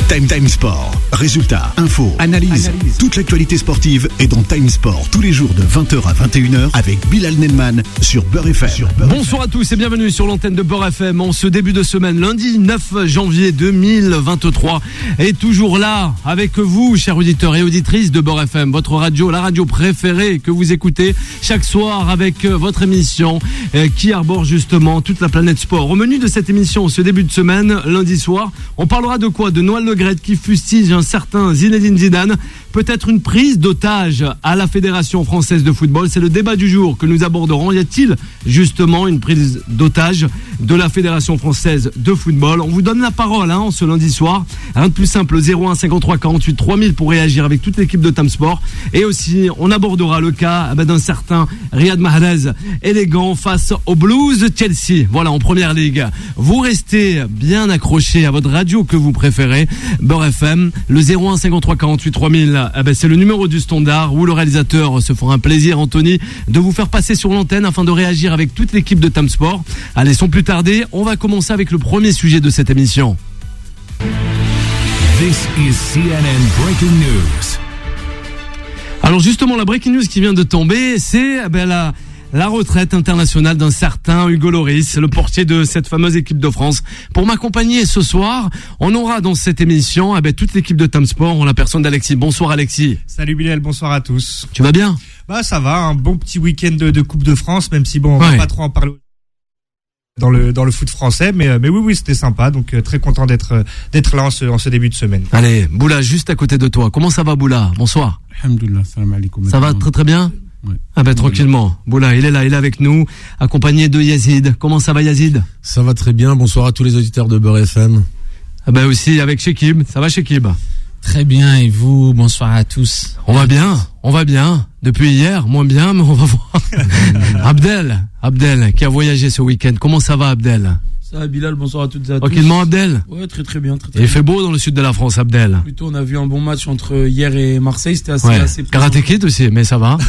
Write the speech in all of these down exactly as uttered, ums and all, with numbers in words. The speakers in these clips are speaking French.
Time Time Sport. Résultats, infos, analyse. analyse. Toute l'actualité sportive est dans Time Sport tous les jours de vingt heures à vingt et une heures avec Bilal Nelman sur Beurre F M. Sur Beurre Bonsoir F M. À tous et bienvenue sur l'antenne de Beurre F M en ce début de semaine, lundi neuf janvier deux mille vingt-trois. Et toujours là avec vous, chers auditeurs et auditrices de Beurre F M, votre radio, la radio préférée que vous écoutez chaque soir avec votre émission qui arbore justement toute la planète sport. Au menu de cette émission, ce début de semaine, lundi soir, on parlera de quoi? De Noël Le Graët qui fustige un certain Zinedine Zidane, peut-être une prise d'otage à la Fédération française de football. C'est le débat du jour que nous aborderons. Y a-t-il justement une prise d'otage de la Fédération française de football? On vous donne la parole hein, ce lundi soir. Rien de plus simple, zéro un cinquante-trois quarante-huit trois mille pour réagir avec toute l'équipe de Time Sport. Et aussi, on abordera le cas eh ben, d'un certain Riyad Mahrez, élégant face aux Blues de Chelsea. Voilà, en première ligue. Vous restez bien accrochés à votre radio que vous préférez, Beurre F M. Le zéro un cinquante-trois quarante-huit trois mille, eh ben, c'est le numéro du standard où le réalisateur se fera un plaisir, Anthony, de vous faire passer sur l'antenne afin de réagir avec toute l'équipe de Time Sport. Allez, sans plus tarder, on va commencer avec le premier sujet de cette émission. This is C N N Breaking News. Alors justement, la breaking news qui vient de tomber, c'est eh ben, la... la retraite internationale d'un certain Hugo Lloris, le portier de cette fameuse équipe de France. Pour m'accompagner ce soir, on aura dans cette émission eh ben, toute l'équipe de Time Sport en la personne d'Alexis. Bonsoir Alexis. Salut Bilal, bonsoir à tous. Tu vas bien? Bah ça va, un bon petit week-end de, de Coupe de France, même si bon, on ouais. va pas trop en parler dans le dans le foot français, mais mais oui oui c'était sympa, donc euh, très content d'être d'être là en ce en ce début de semaine. Allez, Boula, juste à côté de toi. Comment ça va Boula? Bonsoir. Alhamdoulilah, salam alaikum. Ça va très très bien. Ouais. Ah ben tranquillement. Boula, il est là, il est avec nous, accompagné de Yazid. Comment ça va Yazid? Ça va très bien. Bonsoir à tous les auditeurs de Beurre F M. Ah ben aussi avec Shekib. Ça va Shekib? Très bien, et vous? Bonsoir à tous. On va bien, on va bien. Depuis hier, moins bien, mais on va voir. Abdel, Abdel, qui a voyagé ce week-end. Comment ça va Abdel? Ça va Bilal, bonsoir à toutes et à tous. Tranquillement Abdel? Ouais, très très bien. Très, très il bien. fait beau dans le sud de la France, Abdel. Plutôt, on a vu un bon match entre hier et Marseille, c'était assez, ouais. assez Karate Kid aussi, mais ça va.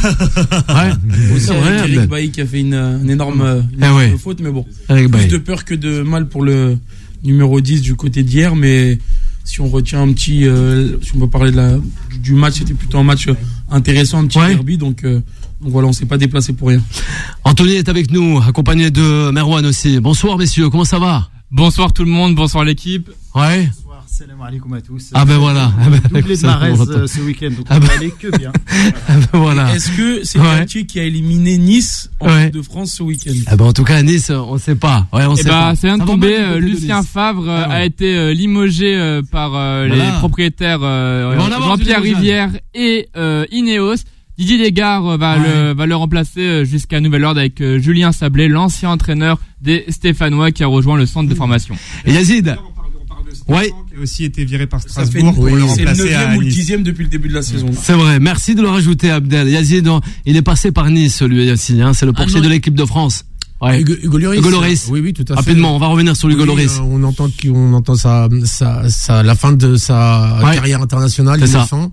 ouais. Aussi avec Eric Bailly qui a fait une, une énorme, une eh énorme ouais. faute, mais bon. Eric Plus Bailly. de peur que de mal pour le numéro dix du côté d'hier, mais si on retient un petit, euh, si on peut parler de la, du match, c'était plutôt un match intéressant, un petit ouais. derby, donc, euh, donc voilà, on s'est pas déplacé pour rien. Anthony est avec nous, accompagné de Merwan aussi. Bonsoir messieurs, comment ça va? Bonsoir tout le monde, bonsoir l'équipe. Ouais. Bonsoir, salam alaikum à tous. Ah ben voilà. Doublé de Mahrez euh, ce week-end, donc ah on ben... va aller que bien. Ah ben voilà. Est-ce que c'est ouais. Galtier qui a éliminé Nice en ouais. Coupe de France ce week-end? Ah ben en tout cas Nice, on sait pas. Ouais, on et sait bah, pas. Ça vient de ça tomber. Euh, Lucien Favre euh, ah ouais. a été euh, limogé euh, par euh, voilà. les propriétaires euh, Jean-Pierre Jean-Pierre Rivière et euh, Ineos. Didier Dégard va, ouais. le, va le remplacer jusqu'à nouvel ordre avec euh, Julien Sablé, l'ancien entraîneur des Stéphanois qui a rejoint le centre de formation. Et Yazid, ouais. qui a aussi été viré par Strasbourg ça fait pour oui, le remplacer remplacer à Nice. C'est le neuvième ou le Nice. dixième depuis le début de la saison. C'est vrai, merci de le rajouter Abdel. Yazid, il est passé par Nice lui aussi, hein, c'est le portier ah de l'équipe de France. Ouais. Hugo, Hugo Lloris. Hugo Lloris. Oui, oui, tout à fait. Rapidement, on va revenir sur Hugo oui, Lloris. Euh, on entend qu'on entend sa, sa, sa, la fin de sa ouais. carrière internationale. C'est ça. Fin.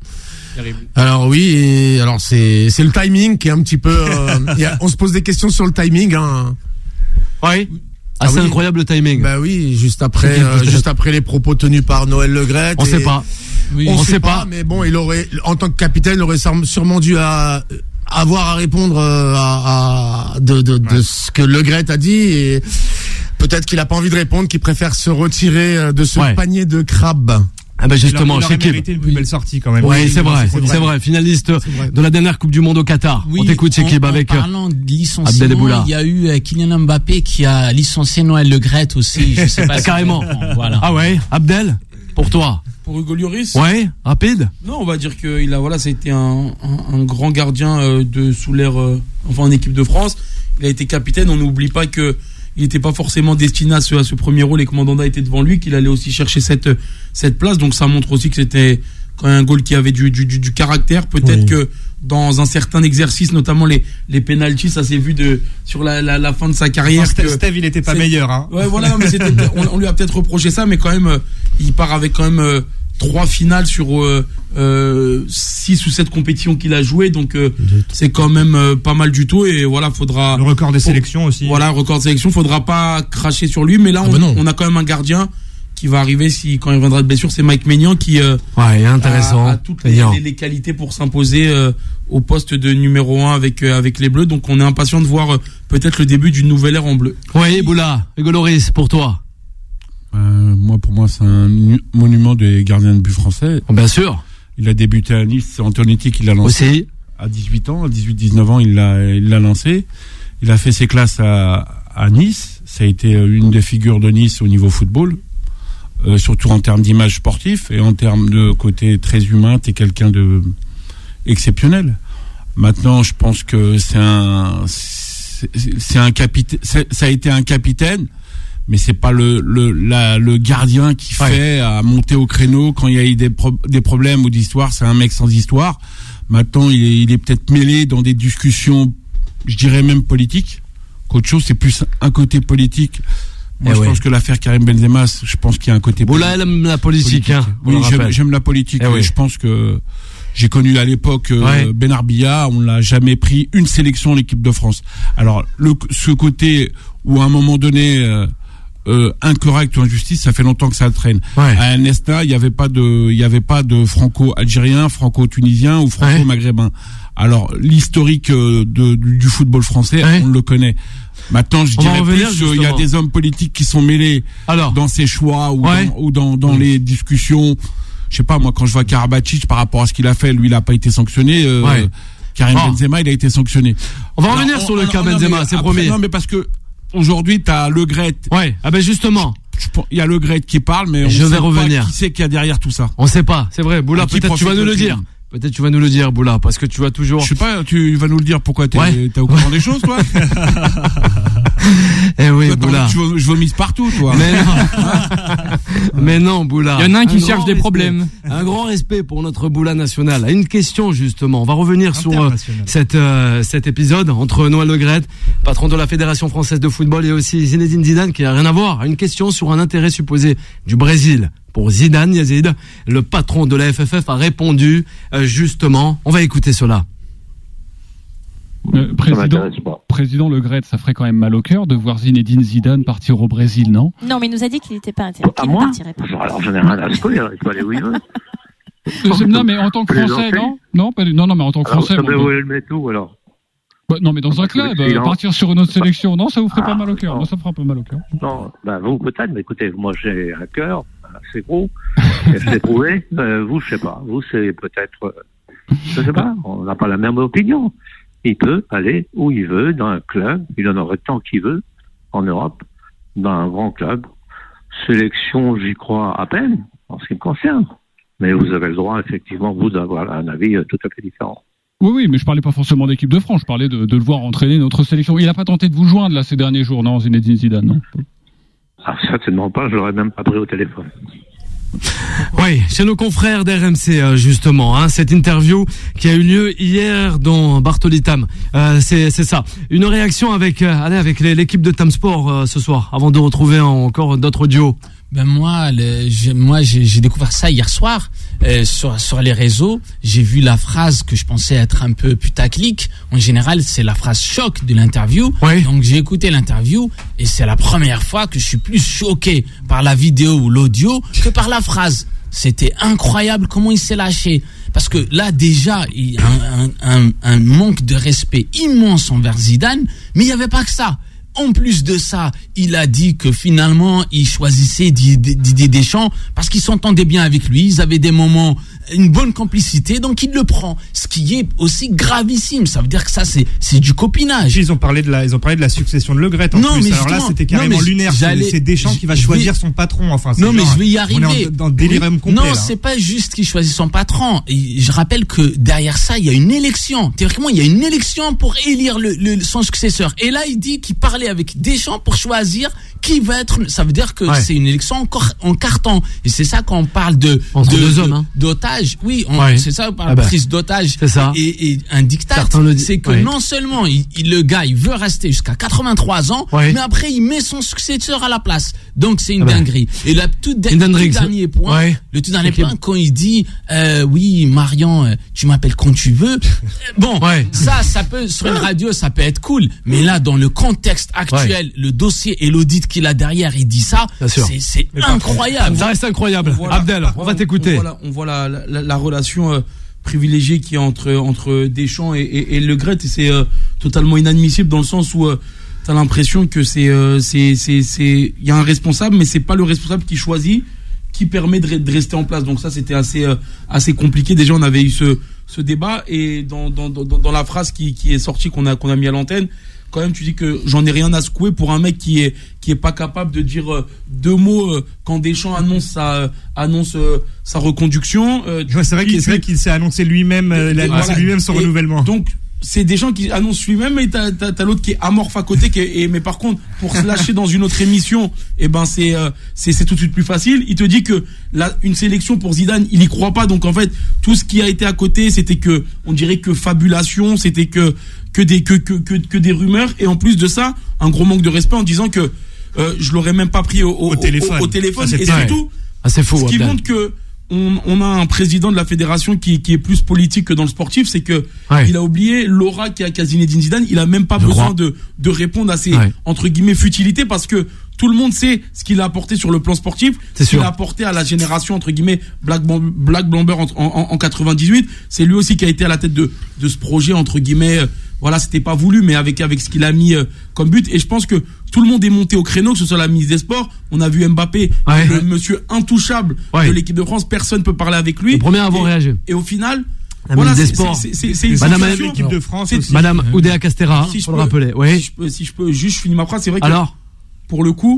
Alors oui, et alors c'est c'est le timing qui est un petit peu. Euh, y a, on se pose des questions sur le timing. Hein. Oui. Ah, Assez oui. incroyable le timing. Bah oui, juste après, euh, juste après les propos tenus par Noël Le Graët. On sait pas. Oui, on, on sait, sait pas, pas, mais bon, il aurait, en tant que capitaine, il aurait sûrement dû à, avoir à répondre à, à de, de, de ouais. ce que Le Graët a dit et peut-être qu'il a pas envie de répondre, qu'il préfère se retirer de ce ouais. panier de crabes. Ah ben justement, il aurait mérité une plus belle sortie quand même. Oui, oui c'est vrai, c'est vrai, c'est vrai. Finaliste vrai. de la dernière Coupe du Monde au Qatar. Oui, on t'écoute, Shekib, avec en parlant de licenciement, il y a eu euh, Kylian Mbappé qui a licencié Noël Le Graët aussi. Je sais pas. Carrément. Si voilà. Ah ouais, Abdel, pour toi. Pour Hugo Lloris. Ouais, rapide. Non, on va dire que il a voilà, ça a été un, un, un grand gardien euh, de sous l'ère, euh, enfin en équipe de France. Il a été capitaine. On n'oublie pas que il n'était pas forcément destiné à ce, à ce premier rôle et que Mandanda était devant lui, qu'il allait aussi chercher cette, cette place. Donc ça montre aussi que c'était quand même un goal qui avait du, du, du, du caractère. Peut-être oui. que dans un certain exercice, notamment les, les pénaltys, ça s'est vu de, sur la, la, la fin de sa carrière. Steve, Steve, il était pas meilleur, hein. Ouais, voilà, mais c'était, on, on lui a peut-être reproché ça, mais quand même, euh, il part avec quand même, euh, trois finales sur euh, euh, six ou sept compétitions qu'il a joué, donc euh, c'est quand même euh, pas mal du tout. Et voilà, faudra le record des sélections aussi. Voilà, le record de sélection, faudra pas cracher sur lui, mais là ah on, bah on a quand même un gardien qui va arriver si quand il reviendra de blessure, c'est Mike Maignan qui euh, ouais, intéressant. A, a toutes les, les, les qualités pour s'imposer euh, au poste de numéro un avec euh, avec les Bleus. Donc on est impatient de voir euh, peut-être le début d'une nouvelle ère en bleu. Oui, Boula, Hugo Loris, pour toi. Euh, moi, pour moi, c'est un monument des gardiens de but français. Oh, bien sûr. Il a débuté à Nice, c'est Antonetti qui l'a lancé. Aussi. À dix-huit ans, à dix-huit dix-neuf ans, il l'a, il l'a lancé. Il a fait ses classes à, à Nice. Ça a été une des figures de Nice au niveau football. Euh, surtout en termes d'image sportive et en termes de côté très humain, t'es quelqu'un de exceptionnel. Maintenant, je pense que c'est un, c'est, c'est un capitaine, ça a été un capitaine, mais c'est pas le le la, le gardien qui ouais. fait à monter au créneau quand il y a eu des pro, des problèmes ou d'histoire. C'est un mec sans histoire. Maintenant, il est, il est peut-être mêlé dans des discussions, je dirais même politiques, qu'autre chose. C'est plus un côté politique. Moi, eh je ouais. pense que l'affaire Karim Benzema, je pense qu'il y a un côté politique. Boula, elle aime la politique, politique. hein. Oui, j'aime, j'aime la politique. Eh et ouais. Je pense que j'ai connu à l'époque euh, ouais. Ben Arbilla, on l'a jamais pris une sélection en équipe de France. Alors, le, ce côté où à un moment donné, euh, euh, incorrect ou injustice, ça fait longtemps que ça traîne. Ouais. À Nesta, il y avait pas de, il y avait pas de franco-algérien, franco-tunisien ou franco-maghrébin. Ouais. Alors, l'historique euh, de, du, du football français, ouais. on le connaît. Maintenant, je on dirais plus il y a des hommes politiques qui sont mêlés Alors, dans ces choix ou ouais. dans, ou dans, dans mmh. les discussions. Je sais pas, moi, quand je vois Karabatic par rapport à ce qu'il a fait, lui, il a pas été sanctionné. Euh, ouais. Karim oh. Benzema, il a été sanctionné. On va Alors, revenir on, sur on, le cas on, Benzema, non, c'est après, promis. Non, mais parce que aujourd'hui, t'as Le Gret. Ouais. Ah ben justement. Il y a Le Gret qui parle, mais on je sait vais revenir. Pas qui c'est qu'il y a derrière tout ça. On sait pas, c'est vrai. Boula, peut-être tu vas nous le dire. Peut-être tu vas nous le dire, Boula, parce que tu vas toujours. Je sais pas, tu vas nous le dire pourquoi t'es, ouais. t'es au courant des choses, toi. Eh oui, toi, Boula. Je, je vomise partout, toi. Mais non. Mais non, Boula. Il y en a un qui un cherche des respect. problèmes. Un grand respect pour notre Boula national. Une question, justement. On va revenir sur euh, cette, euh, cet épisode entre Noël Le Graët, patron de la Fédération française de football, et aussi Zinedine Zidane, qui a rien à voir. Une question sur un intérêt supposé du Brésil pour Zidane Yazid. Le patron de la F F F a répondu, euh, justement. On va écouter cela. Euh, président, président Le Graët, ça ferait quand même mal au cœur de voir Zinedine Zidane partir au Brésil, non? Non, mais il nous a dit qu'il n'était pas intéressé. À moi Alors j'en ai rien à secouer, il peut aller où il veut. Non, mais en tant que Français, non non, pas, non, non, mais en tant que alors, Français. Bon, vous voulez le mettre où alors bah, non, mais dans un club, euh, partir sur une autre sélection, non, ça vous ferait ah, pas mal au cœur. Moi, ça me ferait un peu mal au cœur. Non, bah vous peut-être, mais écoutez, moi j'ai un cœur assez gros, et je l'ai trouvé. Euh, vous, je sais pas. Vous, c'est peut-être, euh, je sais pas. On n'a pas la même opinion. Il peut aller où il veut, dans un club, il en aurait tant qu'il veut, en Europe, dans un grand club. Sélection, j'y crois à peine, en ce qui me concerne. Mais vous avez le droit, effectivement, vous, d'avoir un avis tout à fait différent. Oui, oui, mais je parlais pas forcément d'équipe de France, je parlais de, de le voir entraîner notre sélection. Il n'a pas tenté de vous joindre, là, ces derniers jours, non, Zinedine Zidane, non? Ah, certainement pas, je l'aurais même pas pris au téléphone. Oui, chez nos confrères d'R M C, justement, hein, cette interview qui a eu lieu hier dans Bartoli Tam, euh, c'est, c'est ça. Une réaction avec, euh, allez, avec l'équipe de Tam Sport euh, ce soir, avant de retrouver encore d'autres duos. Ben moi, le, j'ai, moi, j'ai, j'ai découvert ça hier soir euh, sur sur les réseaux. J'ai vu la phrase que je pensais être un peu putaclic. En général, c'est la phrase choc de l'interview. Oui. Donc j'ai écouté l'interview et c'est la première fois que je suis plus choqué par la vidéo ou l'audio que par la phrase. C'était incroyable comment il s'est lâché. Parce que là, déjà, il y a un, un, un, un manque de respect immense envers Zidane, mais il n'y avait pas que ça. En plus de ça, il a dit que finalement, il choisissait Didier Deschamps parce qu'ils s'entendaient bien avec lui. Ils avaient des moments, une bonne complicité, donc il le prend. Ce qui est aussi gravissime. Ça veut dire que ça, c'est, c'est du copinage. Ils ont parlé de la, ils ont parlé de la succession de Le Graët en non, plus. Alors là, c'était carrément non, lunaire. C'est Deschamps qui va choisir son patron. Enfin, c'est non, genre, mais je vais y arriver. On est dans le délirium complet. Non, là. c'est pas juste qu'il choisit son patron. Et je rappelle que derrière ça, il y a une élection. Théoriquement, il y a une élection pour élire le, le, son successeur. Et là, il dit qu'il parlait avec Deschamps pour choisir qui va être. Ça veut dire que ouais. c'est une élection encore en carton. Et c'est ça qu'on parle de entre de, deux de, hommes, hein. d'otage. Oui, on, ouais. c'est ça, on parle ah bah, de prise d'otage. C'est ça. Et, et un dictat, c'est que ouais. non seulement il, il, le gars, il veut rester jusqu'à quatre-vingt-trois ans, ouais. mais après il met son successeur à la place. Donc c'est une ah bah. dinguerie. Et la toute de, le tout dernier point, ouais. le tout dernier okay. point, quand il dit euh, oui, Marion, tu m'appelles quand tu veux. Bon, ouais. ça, ça peut sur une radio, ça peut être cool, mais là dans le contexte actuel, ouais. le dossier et l'audit qu'il a derrière, il dit ça, c'est, c'est incroyable. Ça reste incroyable. Voilà, Abdel, on va t'écouter. On voit la, on voit la, la, la relation euh, privilégiée qui est entre, entre Deschamps et, et, et Le Gret, et c'est euh, totalement inadmissible dans le sens où euh, t'as l'impression que c'est, euh, c'est, c'est, c'est, il y a un responsable, mais c'est pas le responsable qui choisit, qui permet de, de rester en place. Donc ça, c'était assez, euh, assez compliqué. Déjà, on avait eu ce, ce débat, et dans, dans, dans, dans la phrase qui, qui est sortie, qu'on a, qu'on a mis à l'antenne, quand même, tu dis que j'en ai rien à secouer pour un mec qui est, qui est pas capable de dire euh, deux mots euh, quand Deschamps annonce sa, euh, annonce, euh, sa reconduction. Euh, ouais, c'est vrai qu'il, c'est vrai qu'il s'est annoncé lui-même, euh, il a annoncé voilà. lui-même son et renouvellement. Donc, c'est des gens qui annoncent lui-même, et t'as, t'as, t'as l'autre qui est amorphe à côté, qui est, et, mais par contre, pour se lâcher dans une autre émission, et eh ben, c'est, euh, c'est, c'est tout de suite plus facile. Il te dit que là, une sélection pour Zidane, il y croit pas. Donc, en fait, tout ce qui a été à côté, c'était que, on dirait que fabulation, c'était que, que des, que, que, que, que des rumeurs. Et en plus de ça, un gros manque de respect en disant que, euh, je l'aurais même pas pris au, au, au téléphone. Au, au téléphone. Ah, et surtout, ah, c'est faux, ce qui Abdel. montre que, On, on a un président de la fédération qui, qui est plus politique que dans le sportif, c'est que ouais. il a oublié l'aura qu'a qu'a Zinedine Zidane. Il a même pas Je besoin de, de répondre à ces ouais. entre guillemets futilités, parce que tout le monde sait ce qu'il a apporté sur le plan sportif, c'est ce qu'il a apporté à la génération entre guillemets Black, Black Blamber en, en, en quatre-vingt-dix-huit. C'est lui aussi qui a été à la tête de, de ce projet entre guillemets. Voilà, c'était pas voulu, mais avec avec ce qu'il a mis euh, comme but. Et je pense que tout le monde est monté au créneau, que ce soit la ministre des Sports. On a vu Mbappé, ouais. le monsieur intouchable ouais. de l'équipe de France. Personne peut parler avec lui. Le premier à avoir réagi. Et au final, la voilà, ministre des Sports. C'est, c'est, c'est une Madame l'équipe de France, c'est, aussi. Madame Oudéa Castéra, si faut le rappeler. Oui. Si je peux, si je peux juste finir ma phrase, c'est vrai que Alors pour le coup,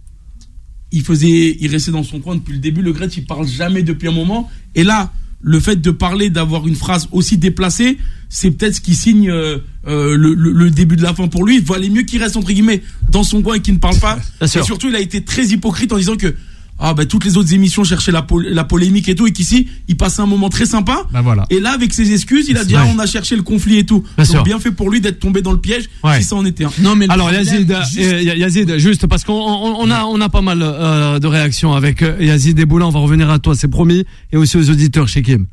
il faisait, il restait dans son coin depuis le début. Le Gret, il parle jamais depuis un moment. Et là, le fait de parler, d'avoir une phrase aussi déplacée, c'est peut-être ce qui signe euh, euh, le, le, le début de la fin pour lui. Il valait mieux qu'il reste entre guillemets dans son coin et qu'il ne parle pas. Et surtout, il a été très hypocrite en disant que ah bah toutes les autres émissions cherchaient la, pol- la polémique et tout, et qu'ici il passait un moment très sympa. Bah voilà. Et là, avec ses excuses, il a dit ouais. ah, on a cherché le conflit et tout. Bien Donc sûr. Bien fait pour lui d'être tombé dans le piège, ouais. si ça en était un. Non mais alors Yazid, juste... Euh, Yazid, juste parce qu'on on, on a on a pas mal euh, de réactions avec euh, Yazid et Boula. On va revenir à toi, c'est promis, et aussi aux auditeurs chez Kim.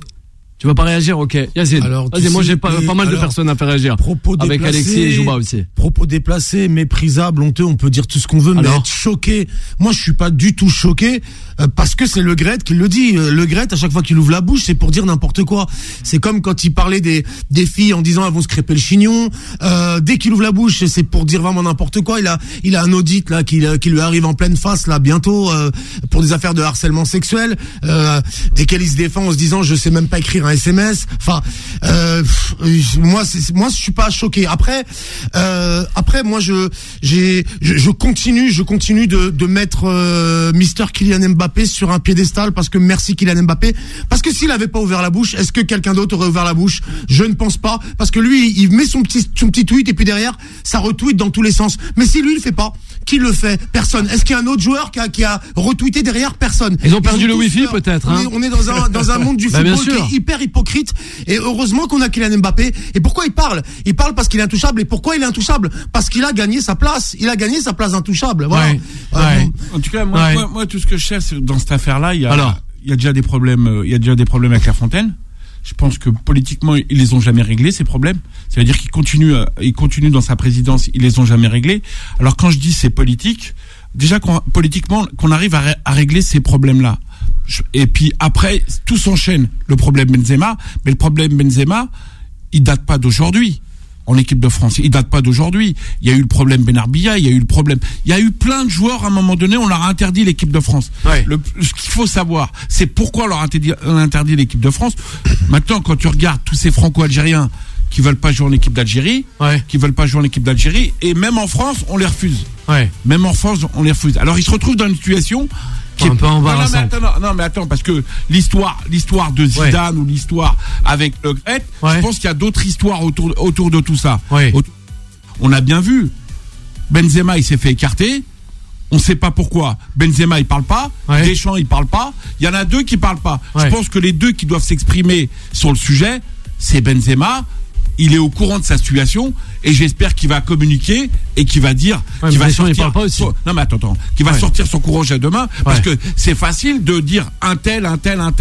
Tu vas pas réagir, ok. Yazid, alors, vas-y, moi j'ai pas, pas mal alors, de personnes à faire réagir. Propos avec déplacés, Alexis et Jouba aussi. Propos déplacés, méprisables, honteux, on peut dire tout ce qu'on veut, alors, mais être choqué. Moi je suis pas du tout choqué, euh, parce que c'est Le Gret qui le dit. Le Gret, à chaque fois qu'il ouvre la bouche, c'est pour dire n'importe quoi. C'est comme quand il parlait des, des filles en disant elles vont se crêper le chignon. Euh, dès qu'il ouvre la bouche, c'est pour dire vraiment n'importe quoi. Il a, il a un audit là qui, qui lui arrive en pleine face là bientôt euh, pour des affaires de harcèlement sexuel, euh, desquelles il se défend en se disant je sais même pas écrire un S M S. Enfin, euh, moi, c'est, moi, je suis pas choqué. Après, euh, après, moi, je, j'ai, je, je continue, je continue de, de mettre euh, Mister Kylian Mbappé sur un piédestal, parce que merci Kylian Mbappé. Parce que s'il avait pas ouvert la bouche, est-ce que quelqu'un d'autre aurait ouvert la bouche? Je ne pense pas, parce que lui, il met son petit, son petit tweet et puis derrière, ça retweet dans tous les sens. Mais si lui, il le fait pas, qui le fait? Personne. Est-ce qu'il y a un autre joueur qui a, qui a retweeté derrière? Personne. Ils ont perdu Ils ont le wifi peur. peut-être. Hein. On, est, on est dans un, dans un monde du bah, football qui est hyper hypocrite. Et heureusement qu'on a Kylian Mbappé. Et pourquoi il parle? Il parle parce qu'il est intouchable. Et pourquoi il est intouchable? Parce qu'il a gagné sa place. Il a gagné sa place intouchable. Voilà. Ouais. Euh, ouais. En tout cas, moi, ouais. moi, moi, tout ce que je sais dans cette affaire-là, il y a, Alors. il y a déjà des problèmes. Il y a déjà des problèmes avec Clairefontaine. Je pense que politiquement, ils les ont jamais réglés, ces problèmes. Ça veut dire qu'ils continuent, ils continuent dans sa présidence, ils les ont jamais réglés. Alors quand je dis c'est politique, déjà qu'on, politiquement, qu'on arrive à, ré, à régler ces problèmes-là. Et puis après, tout s'enchaîne. Le problème Benzema, mais le problème Benzema, il date pas d'aujourd'hui. En équipe de France, il date pas d'aujourd'hui. Il y a eu le problème Benarbia, il y a eu le problème. Il y a eu plein de joueurs à un moment donné, on leur a interdit l'équipe de France. Ouais. Le, ce qu'il faut savoir, c'est pourquoi on leur a interdit, on a interdit l'équipe de France. Maintenant, quand tu regardes tous ces Franco-Algériens qui veulent pas jouer en équipe d'Algérie, ouais. qui veulent pas jouer en équipe d'Algérie, et même en France, on les refuse. Ouais. Même en France, on les refuse. Alors ils se retrouvent dans une situation qui un est peu embarrassante. Non, non, non, non, mais attends, parce que l'histoire, l'histoire de Zidane ouais. ou l'histoire avec Le Gret, ouais. je pense qu'il y a d'autres histoires autour, autour de tout ça. Ouais. On a bien vu. Benzema, il s'est fait écarter. On sait pas pourquoi. Benzema, il parle pas. Ouais. Deschamps, il parle pas. Il y en a deux qui parlent pas. Ouais. Je pense que les deux qui doivent s'exprimer sur le sujet, c'est Benzema. Il est au courant de sa situation et j'espère qu'il va communiquer et qu'il va dire ouais, qu'il va sortir il parle pas aussi. Son, non mais attends, attends qu'il va ouais. sortir son courage à demain parce ouais. que c'est facile de dire un tel, un tel, un tel.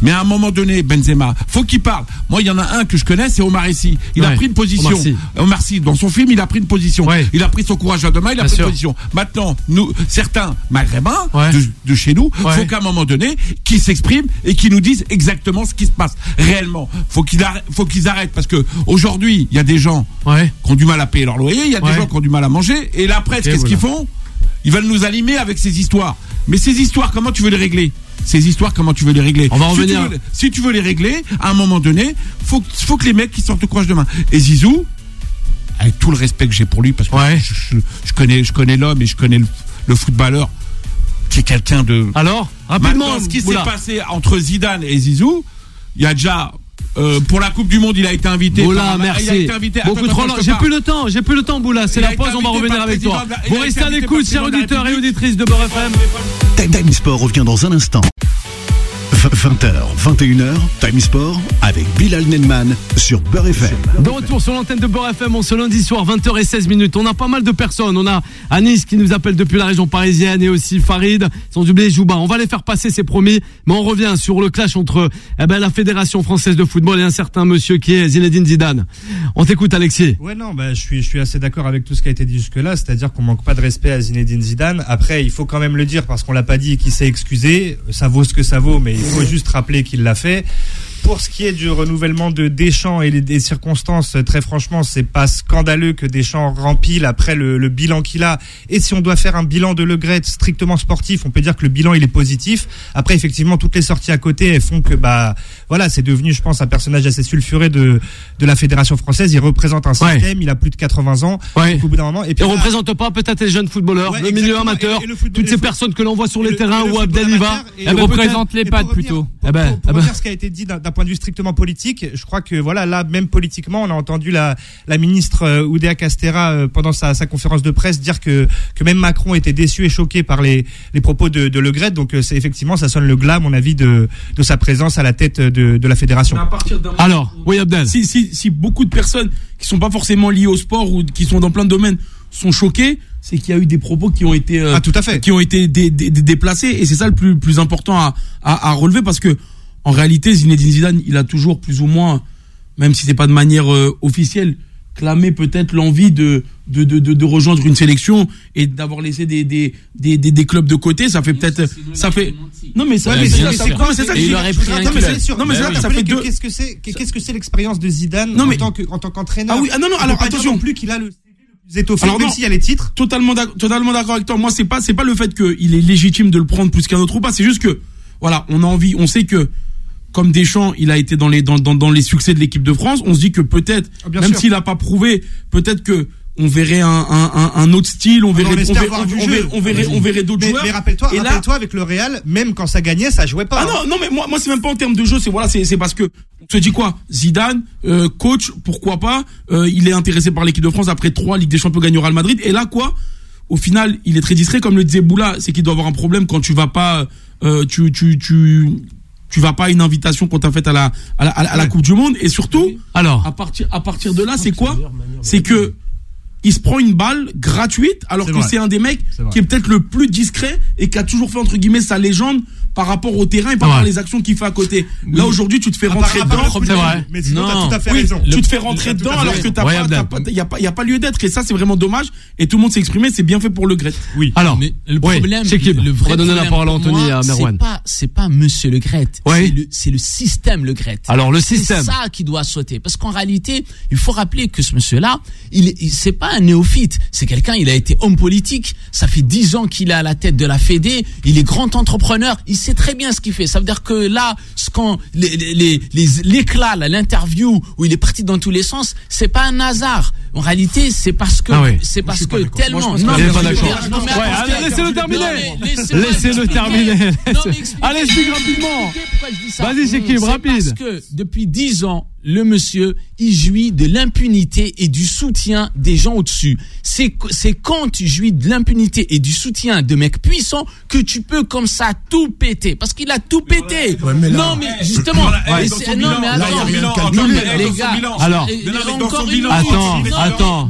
Mais à un moment donné, Benzema, faut qu'il parle. Moi, il y en a un que je connais, c'est Omar Sy. Il ouais. a pris une position. Omar Sy. Omar Sy, dans son film, il a pris une position. Ouais. Il a pris son courage à deux mains, il a Bien pris sûr. une position. Maintenant, nous, certains maghrébins ouais. de, de chez nous, ouais. faut qu'à un moment donné, qu'ils s'expriment et qu'ils nous disent exactement ce qui se passe réellement. Faut qu'ils arrêtent, faut qu'ils arrêtent parce que aujourd'hui, il y a des gens ouais. qui ont du mal à payer leur loyer, il y a ouais. des gens qui ont du mal à manger, et la presse, okay, qu'est-ce voilà. qu'ils font? Ils veulent nous animer avec ces histoires. Mais ces histoires, comment tu veux les régler? Ces histoires, comment tu veux les régler? On va si revenir. Tu veux, si tu veux les régler, à un moment donné, faut, faut que les mecs qui sortent au courage de main. Et Zizou, avec tout le respect que j'ai pour lui, parce que ouais. je, je, je connais, je connais l'homme et je connais le, le footballeur, qui est quelqu'un de. Alors, rapidement, maintenant, ce qui Boula. s'est passé entre Zidane et Zizou, il y a déjà. Euh, pour la Coupe du Monde, il a été invité. Boula, merci. Il a été invité. Beaucoup trop long. J'ai plus le temps. J'ai plus le temps, Boula. C'est la pause. On va revenir avec toi. Vous restez à l'écoute, chers auditeurs et auditrices de Beurre F M. Time Sport revient dans un instant. vingt heures, vingt et une heures, Time Sport avec Bilal Nenman sur Beurre F M. De retour sur l'antenne de Beurre F M en ce lundi soir, vingt heures seize minutes. On a pas mal de personnes. On a Anis qui nous appelle depuis la région parisienne et aussi Farid, sans oublier Jouba. On va les faire passer, c'est promis. Mais on revient sur le clash entre eh ben, la Fédération française de football et un certain monsieur qui est Zinedine Zidane. On t'écoute, Alexis. Ouais, non, bah, je suis, je suis assez d'accord avec tout ce qui a été dit jusque-là. C'est-à-dire qu'on manque pas de respect à Zinedine Zidane. Après, il faut quand même le dire parce qu'on l'a pas dit et qu'il s'est excusé. Ça vaut ce que ça vaut, mais il faut juste rappeler qu'il l'a fait. Pour ce qui est du renouvellement de Deschamps et des circonstances, très franchement, c'est pas scandaleux que Deschamps rempile après le, le bilan qu'il a. Et si on doit faire un bilan de Le Gret strictement sportif, on peut dire que le bilan il est positif. Après, effectivement, toutes les sorties à côté, elles font que bah voilà, c'est devenu, je pense, un personnage assez sulfuré de de la Fédération française. Il représente un système. Ouais. Il a plus de quatre-vingts ans. Ouais. Au bout d'un moment, et puis il là, représente pas peut-être les jeunes footballeurs, ouais, le milieu amateur, et, et le football, toutes ces personnes que l'on voit sur les terrains ou Abdeliva. Elle représente les pattes plutôt. Pour, pour, pour, pour revenir ce qui a été dit d'un, d'un point de vue strictement politique, je crois que voilà, là même politiquement, on a entendu la la ministre euh, Oudéa Castéra euh, pendant sa, sa conférence de presse dire que que même Macron était déçu et choqué par les les propos de, de Le Gret. Donc euh, c'est effectivement, ça sonne le glas, à mon avis, de de sa présence à la tête de de la fédération. Alors, oui, Abdel. Si si si beaucoup de personnes qui sont pas forcément liées au sport ou qui sont dans plein de domaines sont choquées, c'est qu'il y a eu des propos qui ont été euh, ah, tout à fait. qui ont été dé, dé, dé, déplacés, et c'est ça le plus plus important à à, à relever, parce que en réalité, Zinedine Zidane, il a toujours plus ou moins, même si c'est pas de manière euh, officielle, clamé peut-être l'envie de de, de de de rejoindre une sélection et d'avoir laissé des des des des, des clubs de côté. Ça fait peut-être, ça fait. Non mais ça, ouais, mais mais c'est, c'est, c'est, c'est quoi, c'est ça. Il aurait pris un club. Non mais ça, ça fait deux. Qu'est-ce que c'est, qu'est-ce que c'est l'expérience de Zidane non, mais, en tant que en tant qu'entraîneur? Ah oui, ah non non. Alors attention, non plus qu'il a le étoffé, alors même non, s'il y a les titres. Totalement d'accord, totalement d'accord avec toi. Moi, c'est pas c'est pas le fait qu'il est légitime de le prendre plus qu'un autre ou pas. C'est juste que voilà, on a envie, on sait que comme Deschamps, il a été dans les dans dans dans les succès de l'équipe de France. On se dit que peut-être, ah, même sûr. s'il a pas prouvé, peut-être que on verrait un un un autre style, on verrait on, on, verrait, on, on, verrait, on verrait on verrait d'autres mais, joueurs. Mais rappelle-toi, et rappelle-toi là, avec le Real, même quand ça gagnait, ça jouait pas. Ah non non mais moi moi c'est même pas en termes de jeu, c'est voilà, c'est c'est parce que on se dit quoi, Zidane, euh, coach, pourquoi pas, euh, il est intéressé par l'équipe de France après trois Ligue des Champions gagnées au Real Madrid, et là quoi, au final, il est très distrait, comme le disait Boula, c'est qu'il doit avoir un problème quand tu vas pas euh, tu tu tu tu vas pas à une invitation qu'on t'a faite à la à la, à la Coupe du Monde, et surtout alors à partir à partir de là, c'est quoi, c'est que il se prend une balle gratuite alors c'est que vrai. c'est un des mecs c'est qui est peut-être le plus discret et qui a toujours fait entre guillemets sa légende par rapport au terrain et par rapport à les actions qu'il fait à côté. Oui. Là aujourd'hui, tu te fais rentrer à dedans. Part, c'est vrai. Mais sinon, t'as tout à fait oui, raison. Tu te fais rentrer dedans alors que t'as ouais, pas, t'as pas, y a pas, y a pas lieu d'être, et ça c'est vraiment dommage. Et tout le monde s'est exprimé, c'est bien fait pour Le Gret. Oui. Alors, mais le problème, oui, c'est qui le vrai on va donner la parole à Anthony et à Merwan. C'est pas, c'est pas Monsieur Le Gret. Oui. C'est le, c'est le système Le Gret. Alors le système. C'est ça qui doit sauter, parce qu'en réalité, il faut rappeler que ce monsieur-là, il, il c'est pas un néophyte. C'est quelqu'un, il a été homme politique. Ça fait dix ans qu'il est à la tête de la Fédé. Il est grand entrepreneur. Il sait très bien ce qu'il fait. Ça veut dire que là, ce qu'on, les, les, les, l'éclat, là, l'interview où il est parti dans tous les sens, c'est pas un hasard. En réalité, c'est parce que, ah oui. c'est parce que tellement. Moi, je non, mais pas d'accord. Non, mais ouais, allez, laissez-le terminer. Laissez-le terminer. Allez, explique rapidement. Vas-y, Shekib, rapide. Parce que depuis dix ans, le monsieur, il jouit de l'impunité et du soutien des gens au-dessus. C'est, c'est quand tu jouis de l'impunité et du soutien de mecs puissants que tu peux comme ça tout péter. Parce qu'il a tout pété. Ouais, mais là, non, mais justement. Ouais, c'est, non, bilan, mais attends. Là, non, mais les gars. Alors, attends, attends.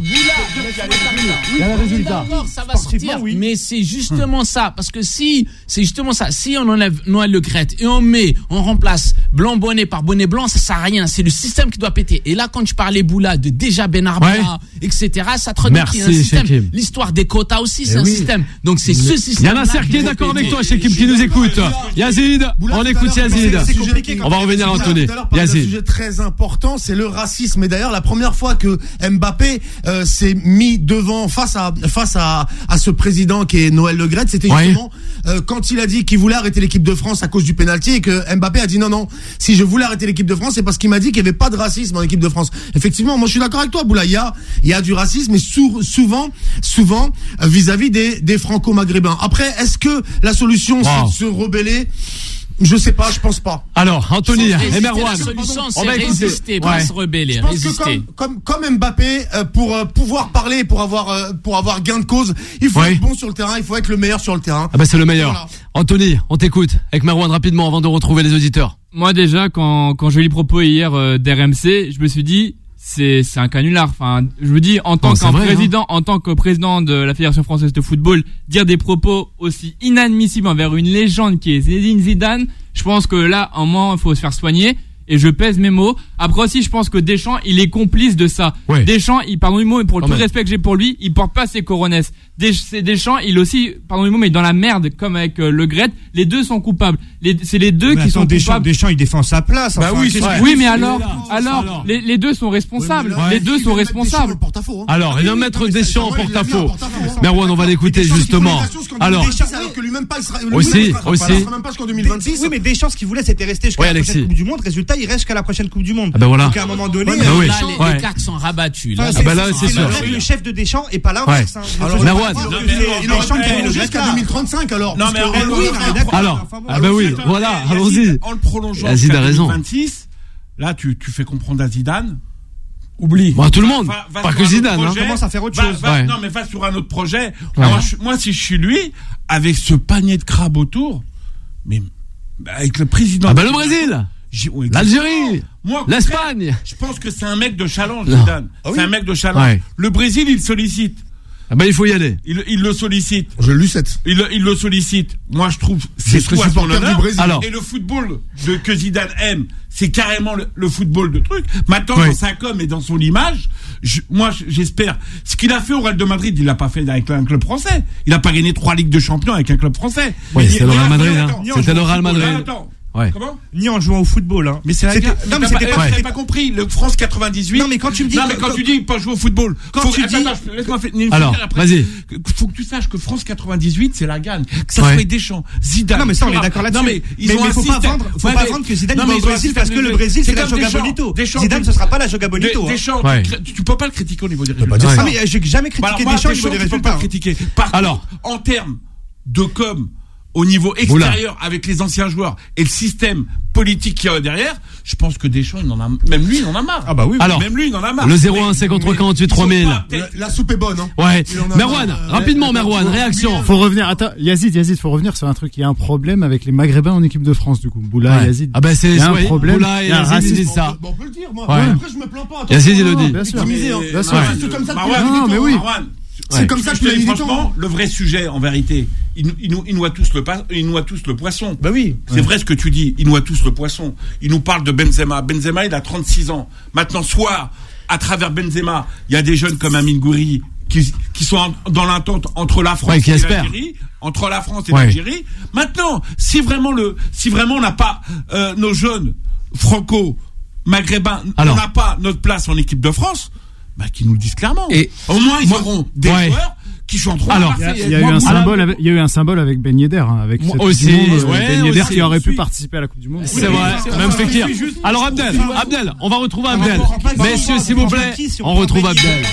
Il y a le résultat. D'accord, ça va sortir. Oui. Mais c'est justement ça. Parce que si, c'est justement ça. Si on enlève Noël Le Graët et on met, on remplace Blanc Bonnet par Bonnet Blanc, ça sert à rien. C'est le système qui doit péter. Et là, quand tu parlais, Boula, de déjà Ben Arba, ouais. et cetera, ça te redonne qu'il y a un système. Shekim. L'histoire des quotas aussi, c'est eh un oui. système. Donc c'est ce système. Il y a Nasser qui est d'accord avec toi, Shekim, qui nous écoute. Yazid, on écoute Yazid. On va revenir à Anthony. Yazid. Un sujet très important, c'est le racisme. Et d'ailleurs, la première fois que Mbappé euh, s'est mis devant face à face à à ce président qui est Noël Le Graët, c'était justement ouais. euh, quand il a dit qu'il voulait arrêter l'équipe de France à cause du penalty et que Mbappé a dit non non, si je voulais arrêter l'équipe de France, c'est parce qu'il m'a dit qu'il n'y avait pas de racisme en équipe de France. Effectivement, moi je suis d'accord avec toi, Boula, il y a il y a du racisme, mais sou- souvent souvent euh, vis-à-vis des des franco-maghrébins. Après, est-ce que la solution wow. c'est de se rebeller? Je sais pas, je pense pas. Alors, Anthony et Merwan, la solution, c'est résister, pas se rebeller, je pense résister. Que comme, comme, comme Mbappé, euh, pour euh, pouvoir parler, pour avoir, euh, pour avoir gain de cause, il faut ouais. être bon sur le terrain, il faut être le meilleur sur le terrain. Ah bah c'est le meilleur. Voilà. Anthony, on t'écoute avec Merwan rapidement avant de retrouver les auditeurs. Moi déjà, quand quand j'ai lu les propos hier euh, d'R M C, je me suis dit c'est c'est un canular. Enfin, je vous dis en tant oh, qu'un président, hein. en tant que président de la Fédération française de football, dire des propos aussi inadmissibles envers une légende qui est Zinedine Zidane. Je pense que là, un moment, il faut se faire soigner. Et je pèse mes mots. Après aussi, je pense que Deschamps, il est complice de ça. Ouais. Deschamps, il, pardon du mot, mais pour le tout respect que j'ai pour lui, il porte pas ses coronesses. Deschamps, il aussi, pardon du mot, mais dans la merde, comme avec euh, Le Graët, les deux sont coupables. Les, c'est les deux mais qui attends, sont Deschamps, coupables. Deschamps, il défend sa place. Bah enfin, oui, c'est oui, mais alors, alors, alors, les, les deux sont responsables. Oui, les deux sont responsables. Hein. Alors, il vient mettre Deschamps en porte-à-faux. Merwan, on va l'écouter justement. Alors, alors que lui-même pas, il sera, aussi, aussi. même pas jusqu'en deux mille vingt-six. Oui, mais Deschamps, ce qu'il voulait, c'était rester jusqu'à la prochaine Coupe du Monde. Résultat, il reste jusqu'à la prochaine Coupe du Monde. Ah ben voilà. Donc à un moment donné, ouais, euh, là, Deschamps, les, ouais. les cartes sont rabattues. Là, enfin, ah ben là, c'est sûr. Le chef de Deschamps et pas l'inverse. Ouais. Hein. Alors, Merwan, il aurait pu prolonger jusqu'à deux mille trente-cinq alors. Non mais oui, alors, ah ben oui, voilà, allons-y. En le prolongeant jusqu'à deux mille vingt-six, là tu tu fais comprendre à Zidane. Oublie. Bon, tout le monde. Va, va pas que Zidane. Hein. Commence à faire autre chose. Va, va, ouais. Non mais va sur un autre projet. Ouais. Moi, je, moi si je suis lui, avec ce panier de crabes autour, mais avec le président. Ah ben le Brésil. Oui, l'Algérie, moi, l'Espagne. Je pense que c'est un mec de challenge, Zidane. Ah oui c'est un mec de challenge. Ouais. Le Brésil, il sollicite. Ah ben il faut y aller. Il, il le sollicite. Je lucette. Il, il le sollicite. Moi, je trouve c'est tout à son honneur. Alors. Et le football de, que Zidane aime, c'est carrément le, le football de truc. Maintenant, ouais. dans sa com et dans son image, je, moi, j'espère. Ce qu'il a fait au Real de Madrid, il l'a pas fait avec un club français. Il a pas gagné trois ligues de champions avec un club français. Oui, c'était le Real Madrid. Hein. C'était le Real Madrid. Ouais. Comment? Ni en jouant au football, hein. Mais c'est la guerre. Non, mais c'était pas, ouais. pas compris. Le France quatre-vingt-dix-huit. Non, mais quand tu me dis. Non, mais quand, quand tu dis pas jouer au football. Quand faut, tu attends, dis. Attends, laisse-moi faire. Alors, vas-y. Faut que tu saches que France quatre-vingt-dix-huit, c'est la gagne. Que ça ouais. soit Deschamps, Zidane. Non, mais ça, on est d'accord là-dessus. Non, mais ils mais, ont mais faut pas vendre, faut ouais, pas vendre que Zidane va au Brésil parce que le Brésil, c'est la Joga Bonito. Zidane, ce sera pas la Joga Bonito. Deschamps, tu peux pas le critiquer au niveau des résultats. Ah, mais j'ai jamais critiqué Deschamps au niveau des résultats. Tu peux pas le critiquer. Par contre, en termes de com, au niveau extérieur, Oula. avec les anciens joueurs et le système politique qu'il y a derrière, je pense que Deschamps, il en a, même lui, il en a marre. Ah bah oui. Alors, même lui, il en a marre. Le zéro un cinquante-trois quarante-huit trois mille. La, la soupe est bonne, hein. Ouais. Merwan, euh, rapidement, euh, Merwan, réaction. Faut revenir, attends, Yazid, Yazid, faut revenir sur un truc. Il y a un problème avec les Maghrébins en équipe de France, du coup. Boula ouais. et Yazid. Ah bah c'est, il y a un ouais, problème. Boula et Yazid, ils disent ça. Bon, on peut le dire, moi. Ouais. Après, je me plains pas. Yazid, il le dit. Bien sûr. Bien sûr. C'est comme ça que non, mais oui. C'est comme ça que je dis franchement, le vrai sujet, en vérité, il, il, nous, il noie tous le, il noie tous le poisson. Bah oui. C'est ouais. vrai ce que tu dis, il noie tous le poisson. Il nous parle de Benzema. Benzema, il a trente-six ans. Maintenant, soit, à travers Benzema, il y a des jeunes comme Amine Gouiri qui, qui sont dans l'entente entre la France ouais, et l'Algérie. Entre la France et ouais. l'Algérie. Maintenant, si vraiment le, si vraiment on n'a pas, euh, nos jeunes franco, maghrébins, Alors. on n'a pas notre place en équipe de France, bah, qu'ils nous le disent clairement. Et au moins, ils moi, auront des ouais. joueurs qui chanteront. Alors, il y a, y a eu un symbole, avec, il y a eu un symbole avec Ben Yedder, hein, avec moi aussi, monde, ouais, Ben Yedder aussi, qui aurait pu suis. participer à la Coupe du Monde. C'est vrai, c'est même Fekir. Alors Abdel, Abdel, on va retrouver Abdel. Messieurs, s'il vous plaît, on retrouve Abdel.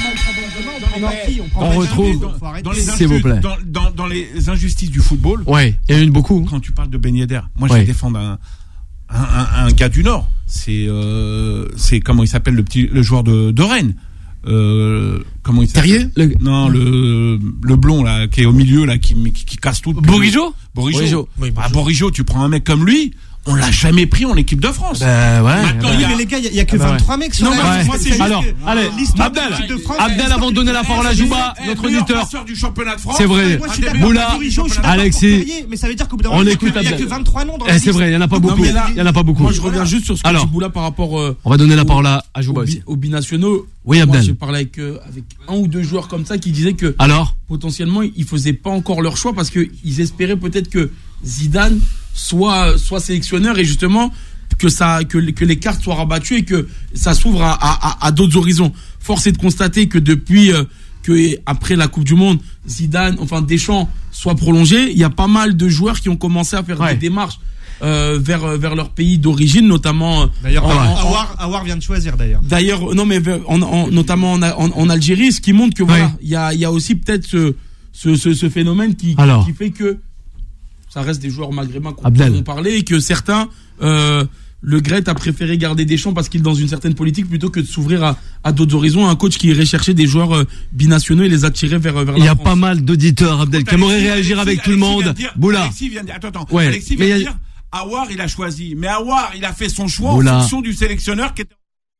On retrouve, s'il vous plaît. Dans, dans, dans les injustices du football. Ouais, il y en a eu beaucoup. Quand tu parles de Ben Yedder, moi je vais défendre un, un, un, un gars du Nord. C'est, euh, c'est comment il s'appelle le petit, le joueur de, de Rennes. Euh, comment il s'appelle? Terrier? Le... Non, le, le blond, là, qui est au milieu, là, qui, qui, qui casse tout. Bourigeaud? Bourigeaud. Oui, ah, Bourigeaud, tu prends un mec comme lui, on l'a jamais pris en équipe de France. Ben ouais. Maintenant, il y a... mais les gars, il y a que ah bah vingt-trois ouais. mecs sur non, la ouais. moi, c'est alors, allez, Abdel, Abdel, avant de donner la parole à Jouba, notre auditeur. Du championnat de France. C'est vrai. Moula, Alexis. Mais ça veut dire qu'au bout d'un moment, il y a que vingt-trois noms dans la liste. C'est vrai, il y en a pas beaucoup. Il y en a pas beaucoup. Moi, je reviens juste sur ce que dit Boula par rapport. On va donner la parole à Jouba aussi. Aux binationaux. Oui, Abdel. Moi, j'ai parlé avec avec un ou deux joueurs comme ça qui disaient que. Alors. Potentiellement, ils faisaient pas encore leur choix parce que ils espéraient peut-être que Zidane soit soit sélectionneur et justement que ça que, que les cartes soient rabattues et que ça s'ouvre à, à, à d'autres horizons. Force est de constater que depuis euh, que après la Coupe du Monde, Zidane, enfin Deschamps soit prolongé, il y a pas mal de joueurs qui ont commencé à faire ouais. des démarches euh, vers vers leur pays d'origine, notamment. D'ailleurs, en, Awar, Awar vient de choisir d'ailleurs. D'ailleurs, non mais en, en, notamment en, en, en Algérie, ce qui montre que voilà, il ouais. y a il y a aussi peut-être ce ce ce, ce phénomène qui, qui qui fait que ça reste des joueurs maghrébins qu'on peut parler et que certains euh, le Gret a préféré garder Deschamps parce qu'il est dans une certaine politique plutôt que de s'ouvrir à, à d'autres horizons. Un coach qui irait chercher des joueurs euh, binationaux et les attirer vers, vers la France. Il y a pas mal d'auditeurs, Abdel, qui aimeraient réagir Alexis, avec Alexis tout le monde. Dire, Boula. Alexis vient de dire, attends, attends. Ouais, Alexis vient de a... dire, Awar, il a choisi. Mais Awar, il a fait son choix Boula. en fonction du sélectionneur qui était...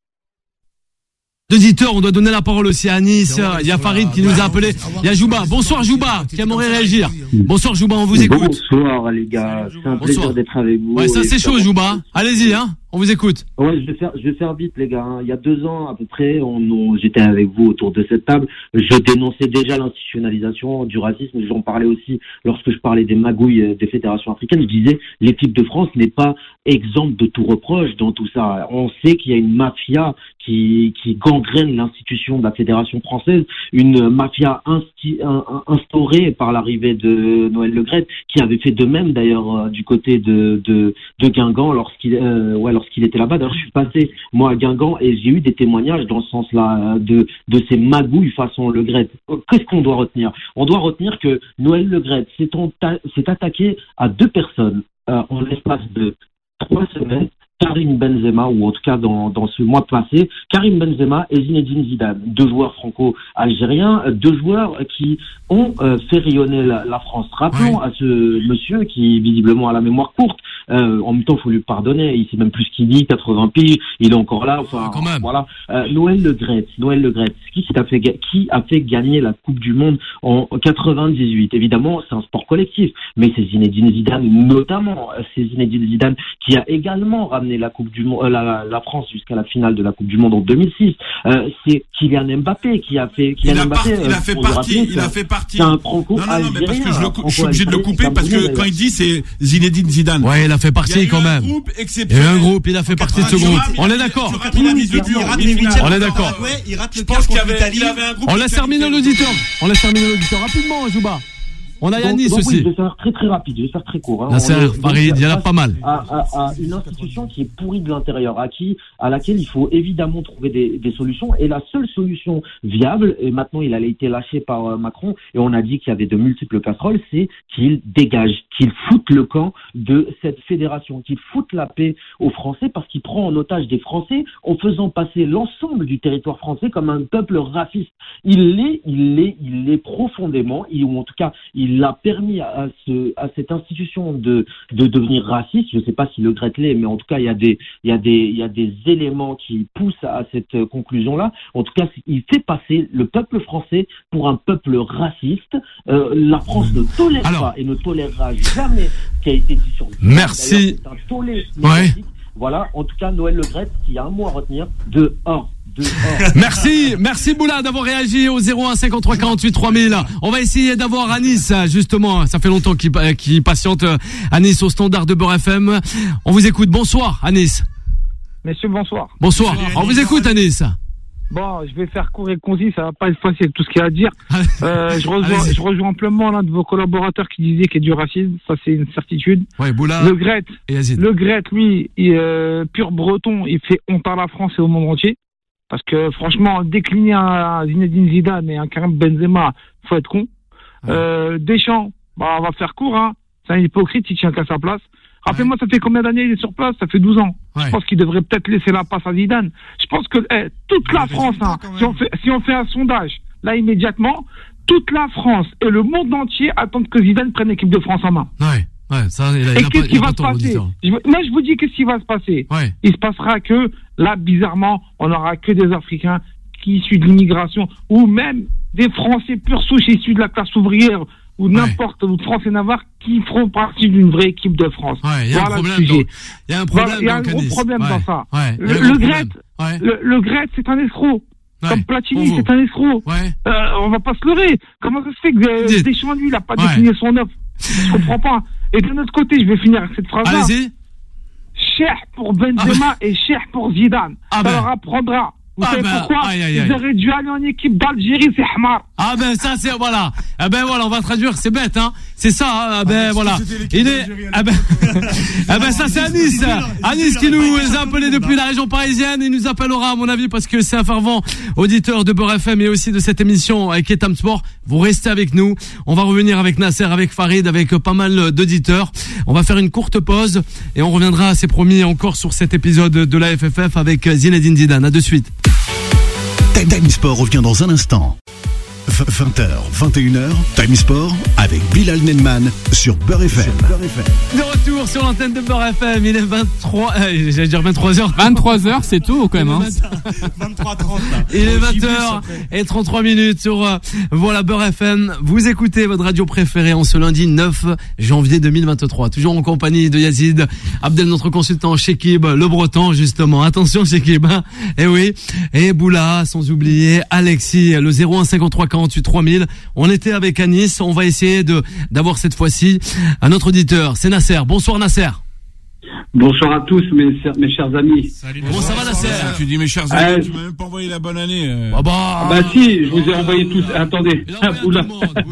Auditeurs, on doit donner la parole aussi à Nice. Il y a Farid qui nous a appelé. Il y a Jouba. Bonsoir Jouba, qui aimerait réagir. Bonsoir Jouba, on vous écoute. Bonsoir les gars, c'est un plaisir d'être avec vous. Ouais, ça c'est chaud Jouba. Allez-y, hein. On vous écoute. Ouais, je vais faire, je vais faire vite, les gars. Il y a deux ans, à peu près, on, on, j'étais avec vous autour de cette table. Je dénonçais déjà l'institutionnalisation du racisme. J'en parlais aussi lorsque je parlais des magouilles des fédérations africaines. Je disais, l'équipe de France n'est pas exempte de tout reproche dans tout ça. On sait qu'il y a une mafia qui, qui gangrène l'institution de la fédération française. Une mafia insti, un, instaurée par l'arrivée de Noël Le Graët, qui avait fait de même, d'ailleurs, du côté de, de, de Guingamp lorsqu'il, euh, ouais, lorsqu'il était là-bas. D'ailleurs, je suis passé, moi, à Guingamp, et j'ai eu des témoignages dans ce sens-là, de, de ces magouilles façon Le Graët. Qu'est-ce qu'on doit retenir? On doit retenir que Noël Le Graët s'est, s'est attaqué à deux personnes, euh, en l'espace de trois semaines. Karim Benzema, ou en tout cas dans, dans ce mois passé, Karim Benzema et Zinedine Zidane, deux joueurs franco-algériens, deux joueurs qui ont euh, fait rayonner la, la France. Rappelons ouais. à ce monsieur qui visiblement a la mémoire courte, euh, en même temps il faut lui pardonner, il sait même plus ce qu'il dit, quatre-vingts piges, il est encore là, enfin Quand même. voilà. Euh, Noël Le Graët, Noël Le Graët, qui a fait qui a fait gagner la Coupe du Monde en quatre-vingt-dix-huit. Évidemment, c'est un sport collectif, mais c'est Zinedine Zidane notamment, c'est Zinedine Zidane qui a également ramené la Coupe du Monde, euh, la, la France jusqu'à la finale de la Coupe du Monde en deux mille six. Euh, c'est Kylian Mbappé qui a fait. Kylian il, a Mbappé, part, il a fait euh, partie. rappeler, il a fait partie. C'est un franco. Non, non, non, mais parce que je, le, je suis obligé de le couper parce que quand il dit c'est Zinedine Zidane. Ouais, il a fait partie quand même. Il y a eu un groupe, il a fait partie de ce groupe. On est d'accord. On est d'accord. Je pense qu'il y avait un groupe. On laisse terminer l'auditeur. On laisse terminer l'auditeur rapidement, Jouba. On a Yanis donc, donc, aussi. Oui, je vais faire très très rapide, je vais faire très court. Hein. Nasser, Farid, il y en a pas mal. À, à, à une institution qui est pourrie de l'intérieur, à qui, à laquelle il faut évidemment trouver des, des solutions. Et la seule solution viable, et maintenant il a été lâché par euh, Macron, et on a dit qu'il y avait de multiples casseroles, c'est qu'il dégage, qu'il foute le camp de cette fédération, qu'il foute la paix aux Français, parce qu'il prend en otage des Français en faisant passer l'ensemble du territoire français comme un peuple raciste. Il l'est, il l'est, il l'est profondément, et, ou en tout cas, il Il a permis à, ce, à cette institution de, de devenir raciste. Je ne sais pas si Le Graët l'est, mais en tout cas, il y a des, il y a des, il y a des éléments qui poussent à cette conclusion-là. En tout cas, il fait passer le peuple français pour un peuple raciste. Euh, la France ne tolère Alors, pas et ne tolérera jamais ce qui a été dit sur le Merci. C'est un tollé ouais. Voilà. En tout cas, Noël Le Graët, s'il y a un mot à retenir, de un. Merci, merci Boula d'avoir réagi au zéro un cinquante-trois quarante-huit trois mille. On va essayer d'avoir Anis, justement, ça fait longtemps qu'il, qu'il patiente Anis au standard de Beurre F M. On vous écoute, bonsoir Anis. Messieurs, bonsoir. Bonsoir, on vous écoute Anis. Bon, je vais faire court et concis, ça va pas être facile tout ce qu'il y a à dire. Euh, je rejoins, je rejoins amplement l'un de vos collaborateurs qui disait qu'il y a du racisme, ça c'est une certitude. Ouais, Boula. Le Graët, le Graët, lui, il, euh, pur breton, il fait honte à la France et au monde entier. Parce que franchement, décliner un Zinedine Zidane et un Karim Benzema, faut être con. Ouais. Euh, Deschamps, bah, on va faire court, hein. C'est un hypocrite, il tient qu'à sa place. Rappelez-moi, ouais. Ça fait combien d'années il est sur place? Ça fait douze ans. Ouais. Je pense qu'il devrait peut-être laisser la passe à Zidane. Je pense que eh, toute la France, hein, si on fait, si on fait un sondage, là immédiatement, toute la France et le monde entier attendent que Zidane prenne l'équipe de France en main. Ouais. Ouais, ça, il a, Et il a qu'est-ce pas, qui il a va pas se tort, passer? l'auditeur. Je- Moi, je vous dis qu'est-ce qui va se passer. Ouais. Il se passera que, là, bizarrement, on n'aura que des Africains qui issus de l'immigration, ou même des Français pure souche issus de la classe ouvrière, ou n'importe, ou Français Navarre, qui feront partie d'une vraie équipe de France. Ouais, il y a Voilà un problème. le sujet. donc. Il y a un problème. Voilà, il y a un donc, gros Anis. problème ouais. dans ça. Ouais, il y a Le, un gros le problème. Gret, Ouais. le, le Gret, c'est un escroc. Ouais. Comme Platini, Pour vous. c'est un escroc. Ouais. Euh, on va pas se leurrer. Comment ça se fait que euh, Dites. Deschamps, lui, il a pas Ouais. décliné son offre? Je comprends pas. Et de notre côté, je vais finir avec cette phrase-là. Allez-y. Cher pour Benzema et cher pour Zidane. Ah ça ben. leur apprendra. Vous Ah savez ben, pourquoi? aïe, aïe, Ils aïe. auraient dû aller en équipe d'Algérie, c'est Hamar. Ah ben ça c'est voilà. Ah ben voilà, on va traduire, c'est bête hein. C'est ça hein. Ah ben voilà. Il est ah ben ah ben ça c'est Anis. Anis qui nous a appelé depuis la région parisienne, il nous appellera à mon avis parce que c'est un fervent auditeur de Beurre F M et aussi de cette émission avec Etam Sport. Vous restez avec nous. On va revenir avec Nasser, avec Farid, avec pas mal d'auditeurs. On va faire une courte pause et on reviendra, c'est promis, encore sur cet épisode de la F F F avec Zinedine Zidane. À de suite. Time Sport revient dans un instant. vingt heures, vingt et une heures, Time Sport avec Bilal Nenman sur Beurre F M. De retour sur l'antenne de Beurre F M, il est vingt-trois, euh, j'allais dire vingt-trois heures. vingt-trois heures, c'est tôt quand même. Hein. vingt-trois trente là. Il est vingt heures et trente-trois minutes sur euh, voilà Beurre F M. Vous écoutez votre radio préférée en ce lundi neuf janvier deux mille vingt-trois. Toujours en compagnie de Yazid, Abdel, notre consultant, Chekib, le Breton justement. Attention Chekib, hein. Et oui. Et Boula, sans oublier Alexis, le zéro un cinquante-trois quarante-huit trois mille. On était avec Anis. On va essayer de d'avoir cette fois-ci un autre auditeur. C'est Nasser. Bonsoir Nasser. Bonsoir à tous mes, mes chers amis. Salut, Bon, ça va Nasser? Tu dis mes chers amis, euh, tu m'as même pas envoyé la bonne année. Euh. Ah bah, ah bah si, je vous ai envoyé tous. Attendez. Boula.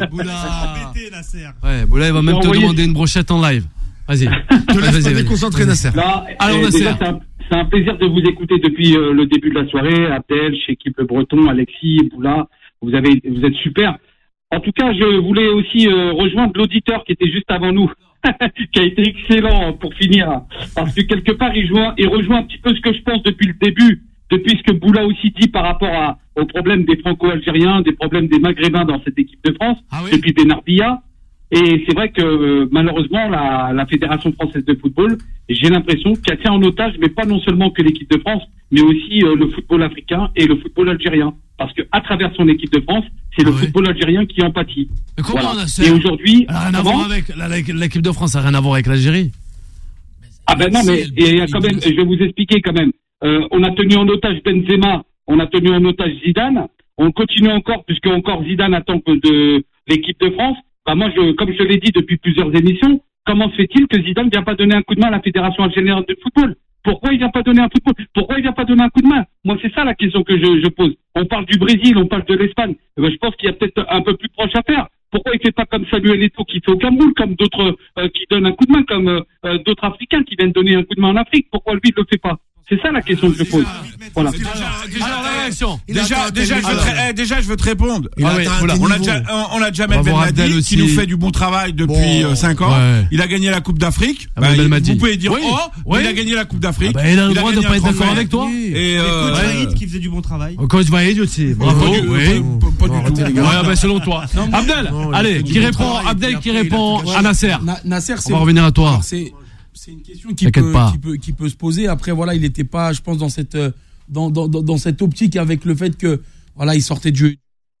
Ouais, Boula, il va même te envoyé... demander une brochette en live. Vas-y. Te laisse pas déconcentrer, Nasser. Là, Alors, Nasser. déjà, c'est un, c'est un plaisir de vous écouter depuis euh, le début de la soirée. Abdel, Chekib Le Breton, Alexis, Boula, vous avez, vous êtes super. En tout cas, je voulais aussi euh, rejoindre l'auditeur qui était juste avant nous, qui a été excellent pour finir, parce que quelque part, il, joint, il rejoint un petit peu ce que je pense depuis le début, depuis ce que Boula aussi dit par rapport à, au problème des Franco-Algériens, des problèmes des Maghrébins dans cette équipe de France, ah oui depuis Benarbia. Et c'est vrai que euh, malheureusement, la, la Fédération française de football, j'ai l'impression qu'elle tient en otage, mais pas non seulement que l'équipe de France, mais aussi euh, le football africain et le football algérien. Parce que à travers son équipe de France, c'est ah le oui. football algérien qui en pâtit. Mais comment voilà. on a ça? Et aujourd'hui, Elle a rien à comment voir avec la- la- l'équipe de France, ça n'a rien à voir avec l'Algérie. Ah ben non, mais il y a quand même, je vais vous expliquer quand même. Euh, on a tenu en otage Benzema, on a tenu en otage Zidane, on continue encore, puisque encore Zidane attend que de l'équipe de France. Bah moi, je, comme je l'ai dit depuis plusieurs émissions, comment se fait-il que Zidane ne vient pas donner un coup de main à la Fédération algérienne de football? Pourquoi il vient pas donner un football? Pourquoi il vient pas donner un coup de main? Moi, c'est ça la question que je, je pose. On parle du Brésil, on parle de l'Espagne. Eh ben, je pense qu'il y a peut-être un peu plus proche à faire. Pourquoi il fait pas comme Samuel Eto'o qui fait au Cameroun, comme d'autres euh, qui donnent un coup de main, comme euh, d'autres Africains qui viennent donner un coup de main en Afrique? Pourquoi lui il le fait pas? C'est ça la question que je pose. Voilà. Déjà, déjà, la réaction. Il Déjà, a déjà, je veux atteint te, eh, déjà, je veux te répondre. Il a Ah oui, atteint voilà. des On a niveaux. déjà, on, on a déjà On va Mel voir Belmadi Abdel qui aussi. nous fait du bon travail depuis Bon. cinq ans. Ouais. Il a gagné la Coupe d'Afrique. Ah, Bah, Mel il- Belmadi. vous pouvez dire Oui. oh, Oui. il a gagné la Coupe d'Afrique. Ah bah, il a le droit de gagné pas un être d'accord trophée. avec toi. Et euh, Coach ouais. Vaïd qui faisait du bon travail. Coach Vaïd aussi. Bravo. Pas du- Oui. pas- pas- pas du tout. Ouais, bah, selon toi. Abdel, Non, il allez, fait du qui bon répond, travail, Abdel puis qui après, il a répond tout à Nasser. Na- Nasser, c'est On va revenir à toi. alors, C'est c'est une question qui T'inquiète peut, pas. qui peut qui peut se poser. Après voilà, il n'était pas, je pense, dans cette euh, dans, dans dans dans cette optique avec le fait que voilà, il sortait du jeu.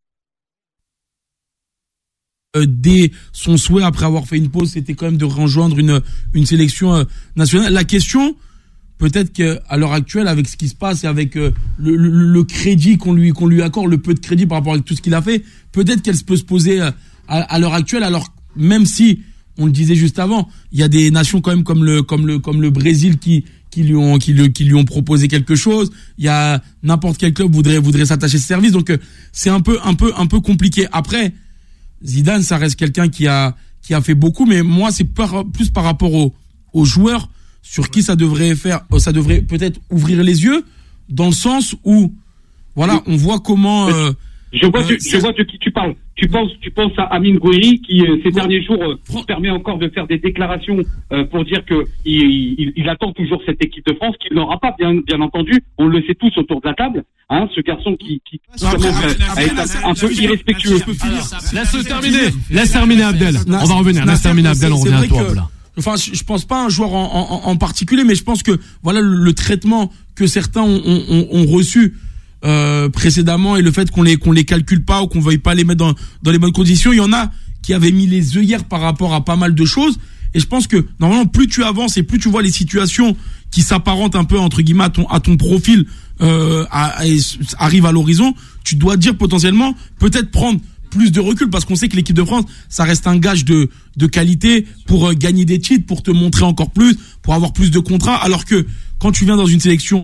Euh, dès son souhait après avoir fait une pause, c'était quand même de rejoindre une une sélection euh, nationale. La question, peut-être que à l'heure actuelle, avec ce qui se passe et avec euh, le, le, le crédit qu'on lui qu'on lui accorde, le peu de crédit par rapport à tout ce qu'il a fait, peut-être qu'elle peut se poser euh, à, à l'heure actuelle. Alors même si on le disait juste avant, il y a des nations quand même comme le comme le comme le Brésil qui qui lui ont qui, le, qui lui ont proposé quelque chose. Il y a n'importe quel club voudrait voudrait s'attacher à ce service. Donc euh, c'est un peu un peu un peu compliqué. Après, Zidane, ça reste quelqu'un qui a qui a fait beaucoup, mais moi c'est par, plus par rapport aux aux joueurs sur qui ça devrait faire, ça devrait peut-être ouvrir les yeux, dans le sens où voilà, on voit comment. Euh, Je vois, euh, de, je vois de qui tu parles. Tu penses, tu penses à Amin Gouiri qui euh, ces derniers jours euh, se permet encore de faire des déclarations euh, pour dire que il, il, il attend toujours cette équipe de France, qu'il n'aura pas, bien, bien entendu. On le sait tous autour de la table. Hein, ce garçon qui, qui Non, commence après, à après, être Nasser, un, un peu Nasser, irrespectueux. je peux finir. Laisse-le terminer. Laisse terminer Abdel. On va revenir. Laisse Nasser, terminer Abdel. On c'est revient à vrai toi, que, là. enfin, je pense pas à un joueur en, en, en particulier, mais je pense que voilà le, le traitement que certains ont, ont, ont reçu euh, précédemment et le fait qu'on les qu'on les calcule pas ou qu'on veuille pas les mettre dans dans les bonnes conditions, il y en a qui avaient mis les œillères par rapport à pas mal de choses. Et je pense que normalement, plus tu avances et plus tu vois les situations qui s'apparentent un peu entre guillemets à ton à ton profil euh, à, à, arrive à l'horizon, tu dois dire potentiellement peut-être prendre plus de recul, parce qu'on sait que l'équipe de France, ça reste un gage de de qualité pour euh, gagner des titres, pour te montrer encore plus, pour avoir plus de contrats, alors que quand tu viens dans une sélection,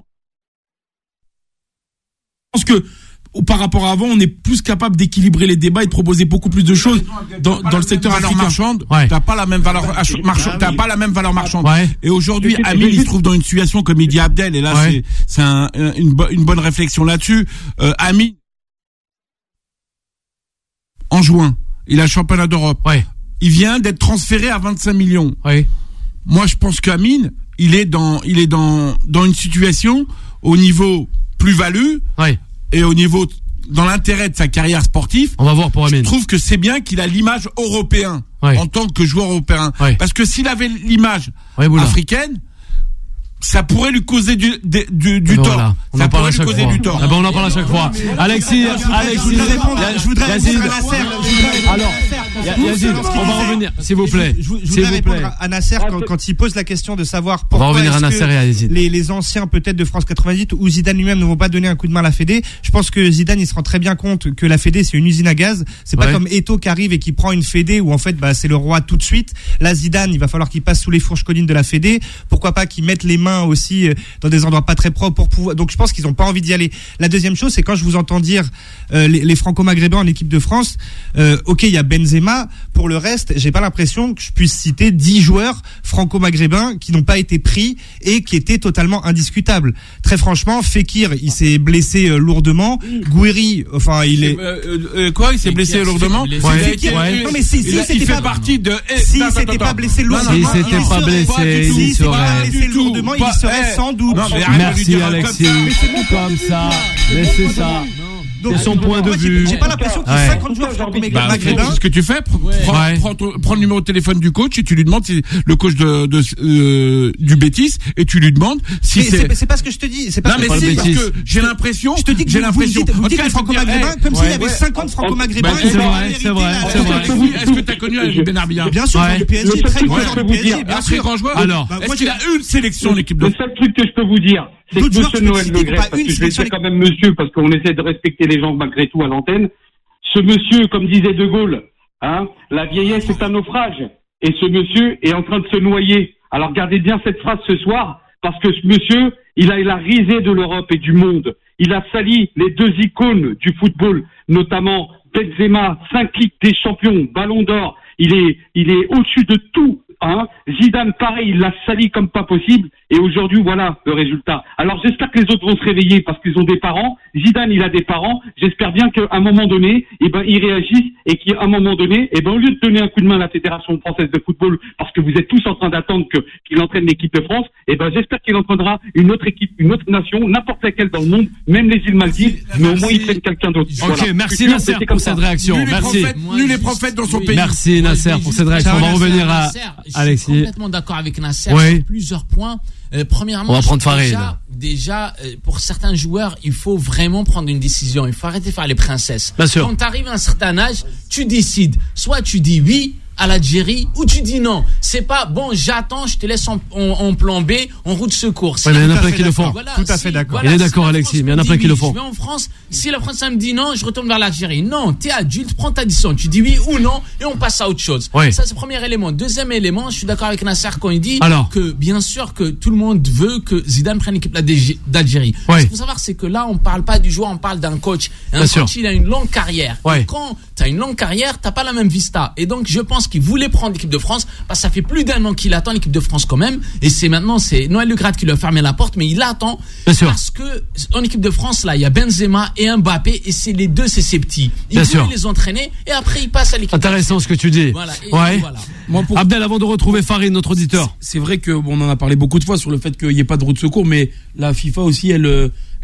je pense que par rapport à avant, on est plus capable d'équilibrer les débats et de proposer beaucoup plus de choses dans, dans le secteur africain. Marchande, ouais. T'as pas la même valeur marchande, t'as pas la même valeur marchande. Ouais. Et aujourd'hui, Amine, il se trouve dans une situation comme il dit Abdel, et là, ouais. c'est, c'est un, une, bo- une bonne réflexion là-dessus. Euh, Amine, en juin, il a le championnat d'Europe. Ouais. Il vient d'être transféré à vingt-cinq millions. Ouais. Moi, je pense qu'Amine, il est dans, il est dans, dans une situation au niveau plus-value. Ouais. Et au niveau, dans l'intérêt de sa carrière sportive, on va voir pour Amine. Je trouve que c'est bien qu'il a l'image européenne ouais. en tant que joueur européen. Ouais. Parce que s'il avait l'image ouais, africaine, ça pourrait lui causer du, du, du, du tort. Voilà. On ça en parle à lui chaque causer fois. du tort. Ah ben on en parle à chaque fois. Alexis, Alexis, je voudrais Yazid. répondre à Nasser. Alors, Yazid, on va revenir, s'il vous plaît. Je voudrais répondre à Nasser quand, quand il pose la question de savoir pourquoi on va revenir à Nasser et à Yazid. Les, les anciens peut-être de France quatre-vingt-dix ou Zidane lui-même ne vont pas donner un coup de main à la Fédé. Je pense que Zidane il se rend très bien compte que la Fédé c'est une usine à gaz. C'est pas ouais. comme Eto'o qui arrive et qui prend une Fédé où en fait bah c'est le roi tout de suite. Là Zidane il va falloir qu'il passe sous les fourches collines de la Fédé. Pourquoi pas qu'il mette les mains aussi dans des endroits pas très propres pour pouvoir. Donc je pense qu'ils ont pas envie d'y aller. La deuxième chose, c'est quand je vous entends dire euh, les, les Franco-Maghrébins en équipe de France. Euh, ok, il y a Benzema. Pour le reste, j'ai pas l'impression que je puisse citer dix joueurs Franco-Maghrébins qui n'ont pas été pris et qui étaient totalement indiscutables. Très franchement, Fekir, il s'est blessé euh, lourdement. Gouiri, enfin, il est. Euh, euh, quoi, il s'est blessé lourdement. Ouais. Fekir, ouais. Non mais si, si, il, c'était il pas fait partie de. Si il s'était pas blessé lourdement, si il s'était pas blessé, il serait. blessé lourdement, il serait sans doute. Non, mais merci Alexis. Comme ça, laissez ça. C'est son point de vue. J'ai pas l'impression qu'il y a cinquante joueurs franco-maghrébins. C'est ce que tu fais. Prends, ouais. prends, ton, prends le numéro de téléphone du coach et tu lui demandes si le coach de, de euh, du Betis et tu lui demandes si mais c'est. c'est. C'est pas ce que je te dis. C'est pas. Non mais c'est parce que j'ai l'impression. Je te dis que j'ai l'impression. Vous dites, vous dites les franco-maghrébins comme s'il y avait cinquante franco-maghrébins. C'est vrai, c'est vrai, c'est vrai. Est-ce que t'as connu Ali Benarbia? Bien sûr, le P S G très grand joueur du P S G. Bien sûr, grand joueur. Alors, est-ce qu'il a une sélection en équipe de? Le seul truc que je peux vous dire, c'est que Monsieur Noël Le Graët, parce que je vais dire quand même monsieur, parce qu'on essaie de respecter les gens malgré tout à l'antenne. Ce monsieur, comme disait De Gaulle, hein, la vieillesse est un naufrage. Et ce monsieur est en train de se noyer. Alors gardez bien cette phrase ce soir, parce que ce monsieur, il a, il a risé de l'Europe et du monde. Il a sali les deux icônes du football, notamment Benzema, cinq Ligues des Champions, Ballon d'Or. Il est, il est au-dessus de tout. Hein. Zidane, pareil, il l'a sali comme pas possible. Et aujourd'hui, voilà le résultat. Alors j'espère que les autres vont se réveiller parce qu'ils ont des parents. Zidane, il a des parents. J'espère bien qu'à un moment donné, eh ben, ils réagissent et qu'à un moment donné, eh ben, au lieu de donner un coup de main à la Fédération française de football, parce que vous êtes tous en train d'attendre que, qu'il entraîne l'équipe de France, eh ben, j'espère qu'il entraînera une autre équipe, une autre nation, n'importe laquelle dans le monde, même les îles Maldives, mais au moins ils prennent quelqu'un d'autre. Ok, voilà. merci Nasser pour cette réaction. Nul merci. Prophètes, nul les prophètes dans son pays. Merci Nasser pour cette réaction. On va revenir à Alexis. Je suis complètement d'accord avec Nasser oui. sur plusieurs points. Euh, premièrement, on va prendre Farid. Déjà, déjà euh, pour certains joueurs, il faut vraiment prendre une décision. Il faut arrêter de faire les princesses. Bien sûr. Quand tu arrives à un certain âge, tu décides. Soit tu dis oui à l'Algérie ou tu dis non. C'est pas bon, j'attends, je te laisse en, en, en plan B, en route de secours. Si ouais, il y en a plein qui le font. Voilà, tout à fait si, d'accord. Voilà, il est d'accord, si Alexis, mais il y en a plein qui le font. Je vais en France, si la France me dit non, je retourne vers l'Algérie. Non, t'es adulte, prends ta décision. Tu dis oui ou non et on passe à autre chose. Oui. Ça, c'est le premier élément. Deuxième élément, je suis d'accord avec Nasser quand il dit Alors. que bien sûr que tout le monde veut que Zidane prenne l'équipe d'Algérie. Oui. Ce qu'il faut savoir, c'est que là, on parle pas du joueur, on parle d'un coach. Un bien coach, sûr. il a une longue carrière. Oui. Et quand t'as une longue carrière, t'as pas la même vista. Et donc, je pense qu'il voulait prendre l'équipe de France parce que ça fait plus d'un an qu'il attend l'équipe de France quand même. Et c'est maintenant, c'est Noël Le Graët qui lui a fermé la porte, mais il attend bien sûr. Parce que en équipe de France, là, il y a Benzema et Mbappé et c'est les deux, c'est ses petits. Il bien veut sûr. les entraîner et après il passe à l'équipe. Intéressant ce que tu dis. Voilà. Et ouais. voilà. Moi, pour... Abdel, avant de retrouver Farid, notre auditeur. C'est vrai que bon, on en a parlé beaucoup de fois sur le fait qu'il n'y ait pas de route de secours, mais la FIFA aussi, elle,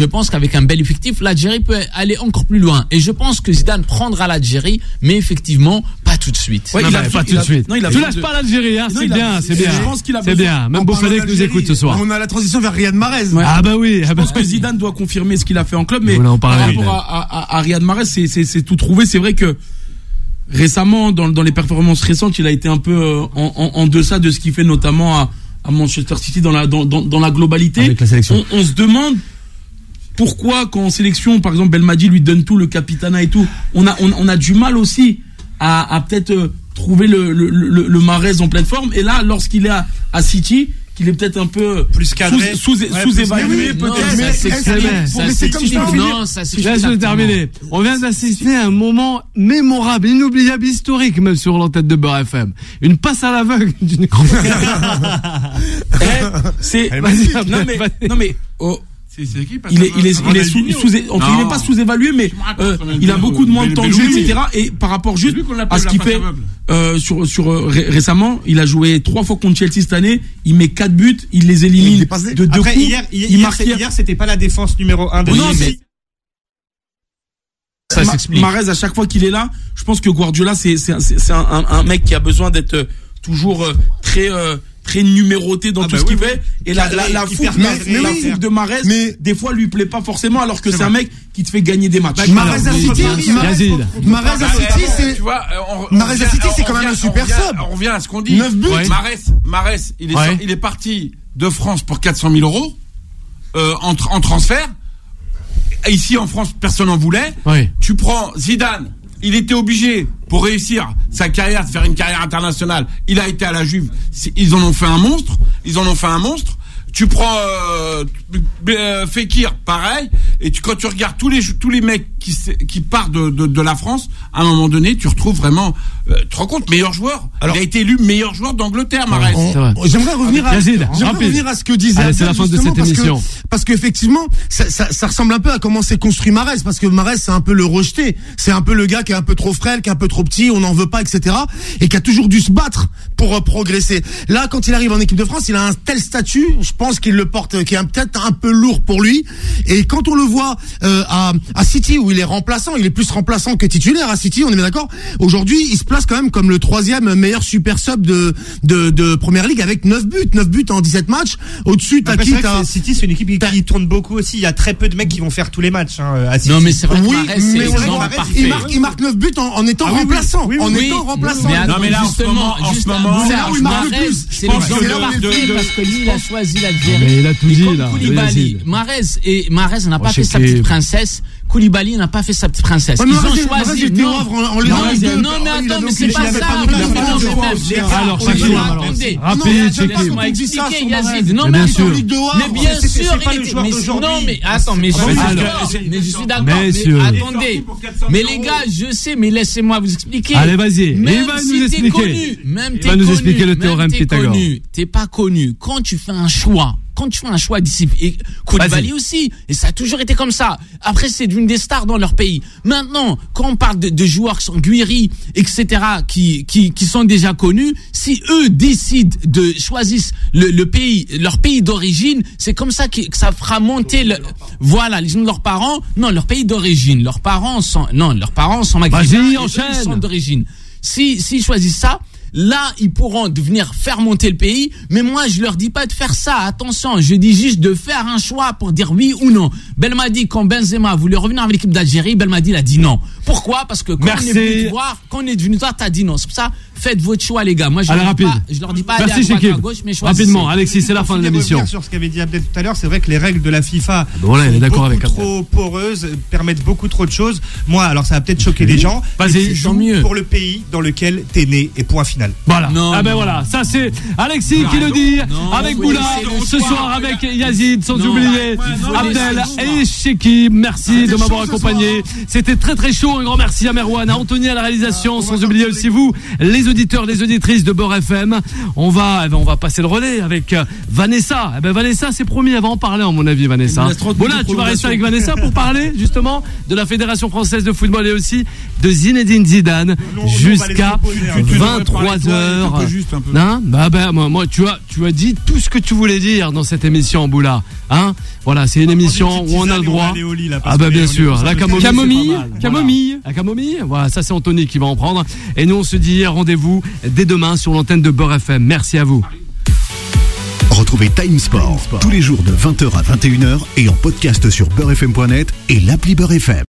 je pense qu'avec un bel effectif, l'Algérie peut aller encore plus loin. Et je pense que Zidane prendra l'Algérie, mais effectivement, pas tout de suite. Ouais, non, il a pas tout de suite. Non, il a tu lâches de... pas l'Algérie, hein, c'est bien, c'est bien. Je pense pense qu'il a C'est besoin. bien. Même En Beaufalek parlant nous écoute ce soir. On a la transition vers Riyad Mahrez. Ouais. Ah bah oui. Je ah bah pense que oui. Zidane doit confirmer ce qu'il a fait en club, mais Voilà, on par parlait, rapport oui. à, à, à Riyad Mahrez, c'est, c'est, c'est tout trouvé. C'est vrai que récemment, dans, dans les performances récentes, il a été un peu euh, en, en, en deçà de ce qu'il fait notamment à, à Manchester City dans la, dans, dans, dans la globalité. Avec la sélection. On, on se demande pourquoi, quand en sélection, par exemple, Belmadi lui donne tout, le capitana et tout, on a, on, on a du mal aussi à, à peut-être euh, trouver le, le, le, le Mahrez en pleine forme. Et là, lorsqu'il est à, à City, qu'il est peut-être un peu plus cadré, sous, sous, ouais, sous-évalué, plus peut-être. Non, Mais ça s'exprime. Ça s'exprime. Non, ça s'exprime. Laisse-le terminer. On vient d'assister à un moment mémorable, inoubliable, historique, même sur l'antenne de Beurre F M. Une passe à l'aveugle d'une Eh, c'est, Vas-y, non mais, vas-y. non mais, oh, C'est c'est qui parce il est, que- il est, il est sous, Ronaldinho. sous, donc il Non. n'est pas sous-évalué, mais euh, il a beaucoup de moins de temps de jeu, et cetera. Et par rapport juste J'ai vu qu'on l'appelle à ce la qu'il passe fait aveugle. euh, sur, sur euh, ré- récemment, il a joué trois fois contre Chelsea cette année. Il met quatre buts, il les élimine Il passe des- de deux Après, coups. hier, hier, il hier, marque c'est- hier, c'était pas la défense numéro un de Non, Chelsea. c'est- Ça Ma- s'explique. Mahrez, à chaque fois qu'il est là, je pense que Guardiola, c'est c'est c'est c'est un, un, un mec qui a besoin d'être euh, toujours euh, très euh, très numéroté dans Ah tout bah ce qu'il oui, fait. oui. Et la la Cadré, la hyper fougue, cadré, la, la hyper- fougue de Mahrez, Mais- des fois lui plaît pas forcément, alors que C'est c'est un vrai. mec qui te fait gagner des matchs. Mahrez à City, Yazid. Mahrez à City, c'est Tu vois, euh, on- on Mahrez à revient- City, c'est on quand même revient- un super on revient- sub. On revient à ce qu'on dit. Neuf buts. Ouais. Mahrez, Mahrez, il est, Ouais. sorti- il est parti de France pour quatre cent mille euros euh, en, tra- en transfert. Ici en France, personne n'en voulait. Oui. Tu prends Zidane, il était obligé pour réussir sa carrière, de faire une carrière internationale. Il a été à la Juve. C'est- Ils en ont fait un monstre. Ils en ont fait un monstre. Tu prends euh, euh, Fekir, pareil. Et tu, quand tu regardes tous les tous les mecs qui s- qui partent de, de, de la France, à un moment donné, tu retrouves vraiment. Euh, tu te rends compte, meilleur joueur. Alors- il a été élu meilleur joueur d'Angleterre, Mahrez. On- C'est vrai. on- J'aimerais revenir à, Yazid, j'aimerais rapide. revenir à ce que disait Allez, c'est la Abdel, fin de justement, cette parce que- émission. Parce qu'effectivement, ça, ça, ça ressemble un peu à comment s'est construit Mahrez, parce que Mahrez, c'est un peu le rejeté. C'est un peu le gars qui est un peu trop frêle, qui est un peu trop petit, on n'en veut pas, et cetera. Et qui a toujours dû se battre pour euh, progresser. Là, quand il arrive en équipe de France, il a un tel statut, je pense qu'il le porte, qui est un- peut-être un peu lourd pour lui. Et quand on le voit euh, à, à City, où il est remplaçant, il est plus remplaçant que titulaire à City, on est bien d'accord. Aujourd'hui, il se place quand même comme le troisième meilleur super sub de, de, de Première Ligue avec neuf buts, neuf buts en dix-sept matchs. Au-dessus, t'as Après, qui c'est vrai que t'as... c'est- City, c'est une équipe qui, qui tourne beaucoup aussi. Il y a très peu de mecs qui vont faire tous les matchs hein, à City. Non, mais c'est vrai que Oui, Mahrez, c'est mais on le l'exemple voit, parfait. il marque, il marque neuf buts en, en étant Ah oui, oui. remplaçant, Oui, oui, en oui. étant remplaçant. Mais attends, Non, mais là, en ce justement, moment- en juste ce un moment, bout c'est là où il marque le Mahrez, plus. c'est Je pense l'exemple que parfait de- de- parce que lui, il a choisi Mais l'Algérie. il a tout Et dit, comme là. Koulibaly, Yazid. Mahrez et Mahrez n'a Oh, pas fait c'est sa qui- petite princesse. Koulibaly n'a pas fait sa petite princesse. Ouais, mais Ils ont Mahrez, Mahrez choisi. était au Non, Havre en- en non, Ligue mais- deux. non, mais Il attends, avait mais c'est obligé, pas il avait ça. pas Non, de- mais il avait pas non, de mais droit, même- aussi, hein. Alors, mais chacun, attendez, alors. attendez. Rapide, Non, mais attends, checké. laisse-moi On dit ça expliquer, sur Yazid. Mahrez. Non, Mais mais bien attends, sûr. mais bien C'est- c'est sûr, pas il le était- joueur mais- d'aujourd'hui. non, mais attends, mais je suis Alors, d'accord. c'est- Mais je suis d'accord. Messieurs. Mais attendez. Mais les gars, je sais, mais laissez-moi vous expliquer. Allez, vas-y. Même Il va si nous t'es expliquer. connu, même Il t'es va nous connu, expliquer le même théorème t'es Pythagore. connu, t'es pas connu. Quand tu fais un choix, quand tu fais un choix discipliné, et Koulibaly Vas-y. aussi, et ça a toujours été comme ça. Après, c'est d'une des stars dans leur pays. Maintenant, quand on parle de, de joueurs qui sont Guiri, et cetera, qui, qui, qui sont déjà connus, si eux décident de choisissent le, le pays, leur pays d'origine, c'est comme ça que, que ça fera monter le, voilà, les noms de leurs parents, non, leur pays d'origine, leurs parents sont, non, leurs parents sont maghrébins, Vas-y, et eux, enchaîne. ils sont d'origine. Si, s'ils choisissent ça, là, ils pourront devenir faire monter le pays. Mais moi, je leur dis pas de faire ça. Attention, je dis juste de faire un choix pour dire oui ou non. Belmadi, quand Benzema voulait revenir avec l'équipe d'Algérie, Belmadi, il a dit non. Pourquoi? Parce que quand Merci. on est venu te voir, quand on est venu toi, t'as dit non. C'est pour ça, faites votre choix, les gars. Moi, je Allez, leur dis rapide. pas, je leur dis pas Merci, aller à droite, Chekib. à gauche, mais choisissez. Rapidement, Alexis, c'est la fin de Pour l'émission. revenir sur ce qu'avait dit Abdel tout à l'heure, c'est vrai que les règles de la FIFA voilà, il est sont d'accord beaucoup avec Abdel. trop poreuses, permettent beaucoup trop de choses. Moi, alors ça va peut-être choquer les gens. Vas-y, mais tu tant joues mieux. pour le pays dans lequel t'es né et point final. Voilà. Non, ah ben non. voilà, ça c'est Alexis qui le dit, Non, avec faut Boula, laisser le ce choix. soir avec Yazid, sans Non, oublier faut Abdel laisser le et Chekib. Merci de m'avoir accompagné. C'était très très chaud. Un grand merci à Merwan, à Anthony à la réalisation, sans oublier aussi vous, les auditeurs, les auditrices de Beurre F M. On va, eh ben, on va passer le relais avec euh, Vanessa. Eh ben Vanessa, c'est promis, elle va en parler, à mon avis, Vanessa. Il me laisse trente Boula, minutes de tu vas rester prolongation. avec Vanessa pour parler justement de la Fédération française de football et aussi de Zinedine Zidane nous, on va jusqu'à les opposer, hein. vingt-trois heures. Un peu juste, un peu. Hein bah ben moi, moi tu as tu as dit tout ce que tu voulais dire dans cette émission, Boula. Hein voilà, c'est une émission où on a le droit. Ah bah bien sûr, la camomille. Camomille, c'est pas mal. Voilà. camomille. La camomille, voilà, ça c'est Anthony qui va en prendre. Et nous on se dit rendez-vous dès demain sur l'antenne de Beurre F M. Merci à vous. Retrouvez Time Sport tous les jours de vingt heures à vingt et une heures et en podcast sur beurre f m point net et l'appli Beurre F M.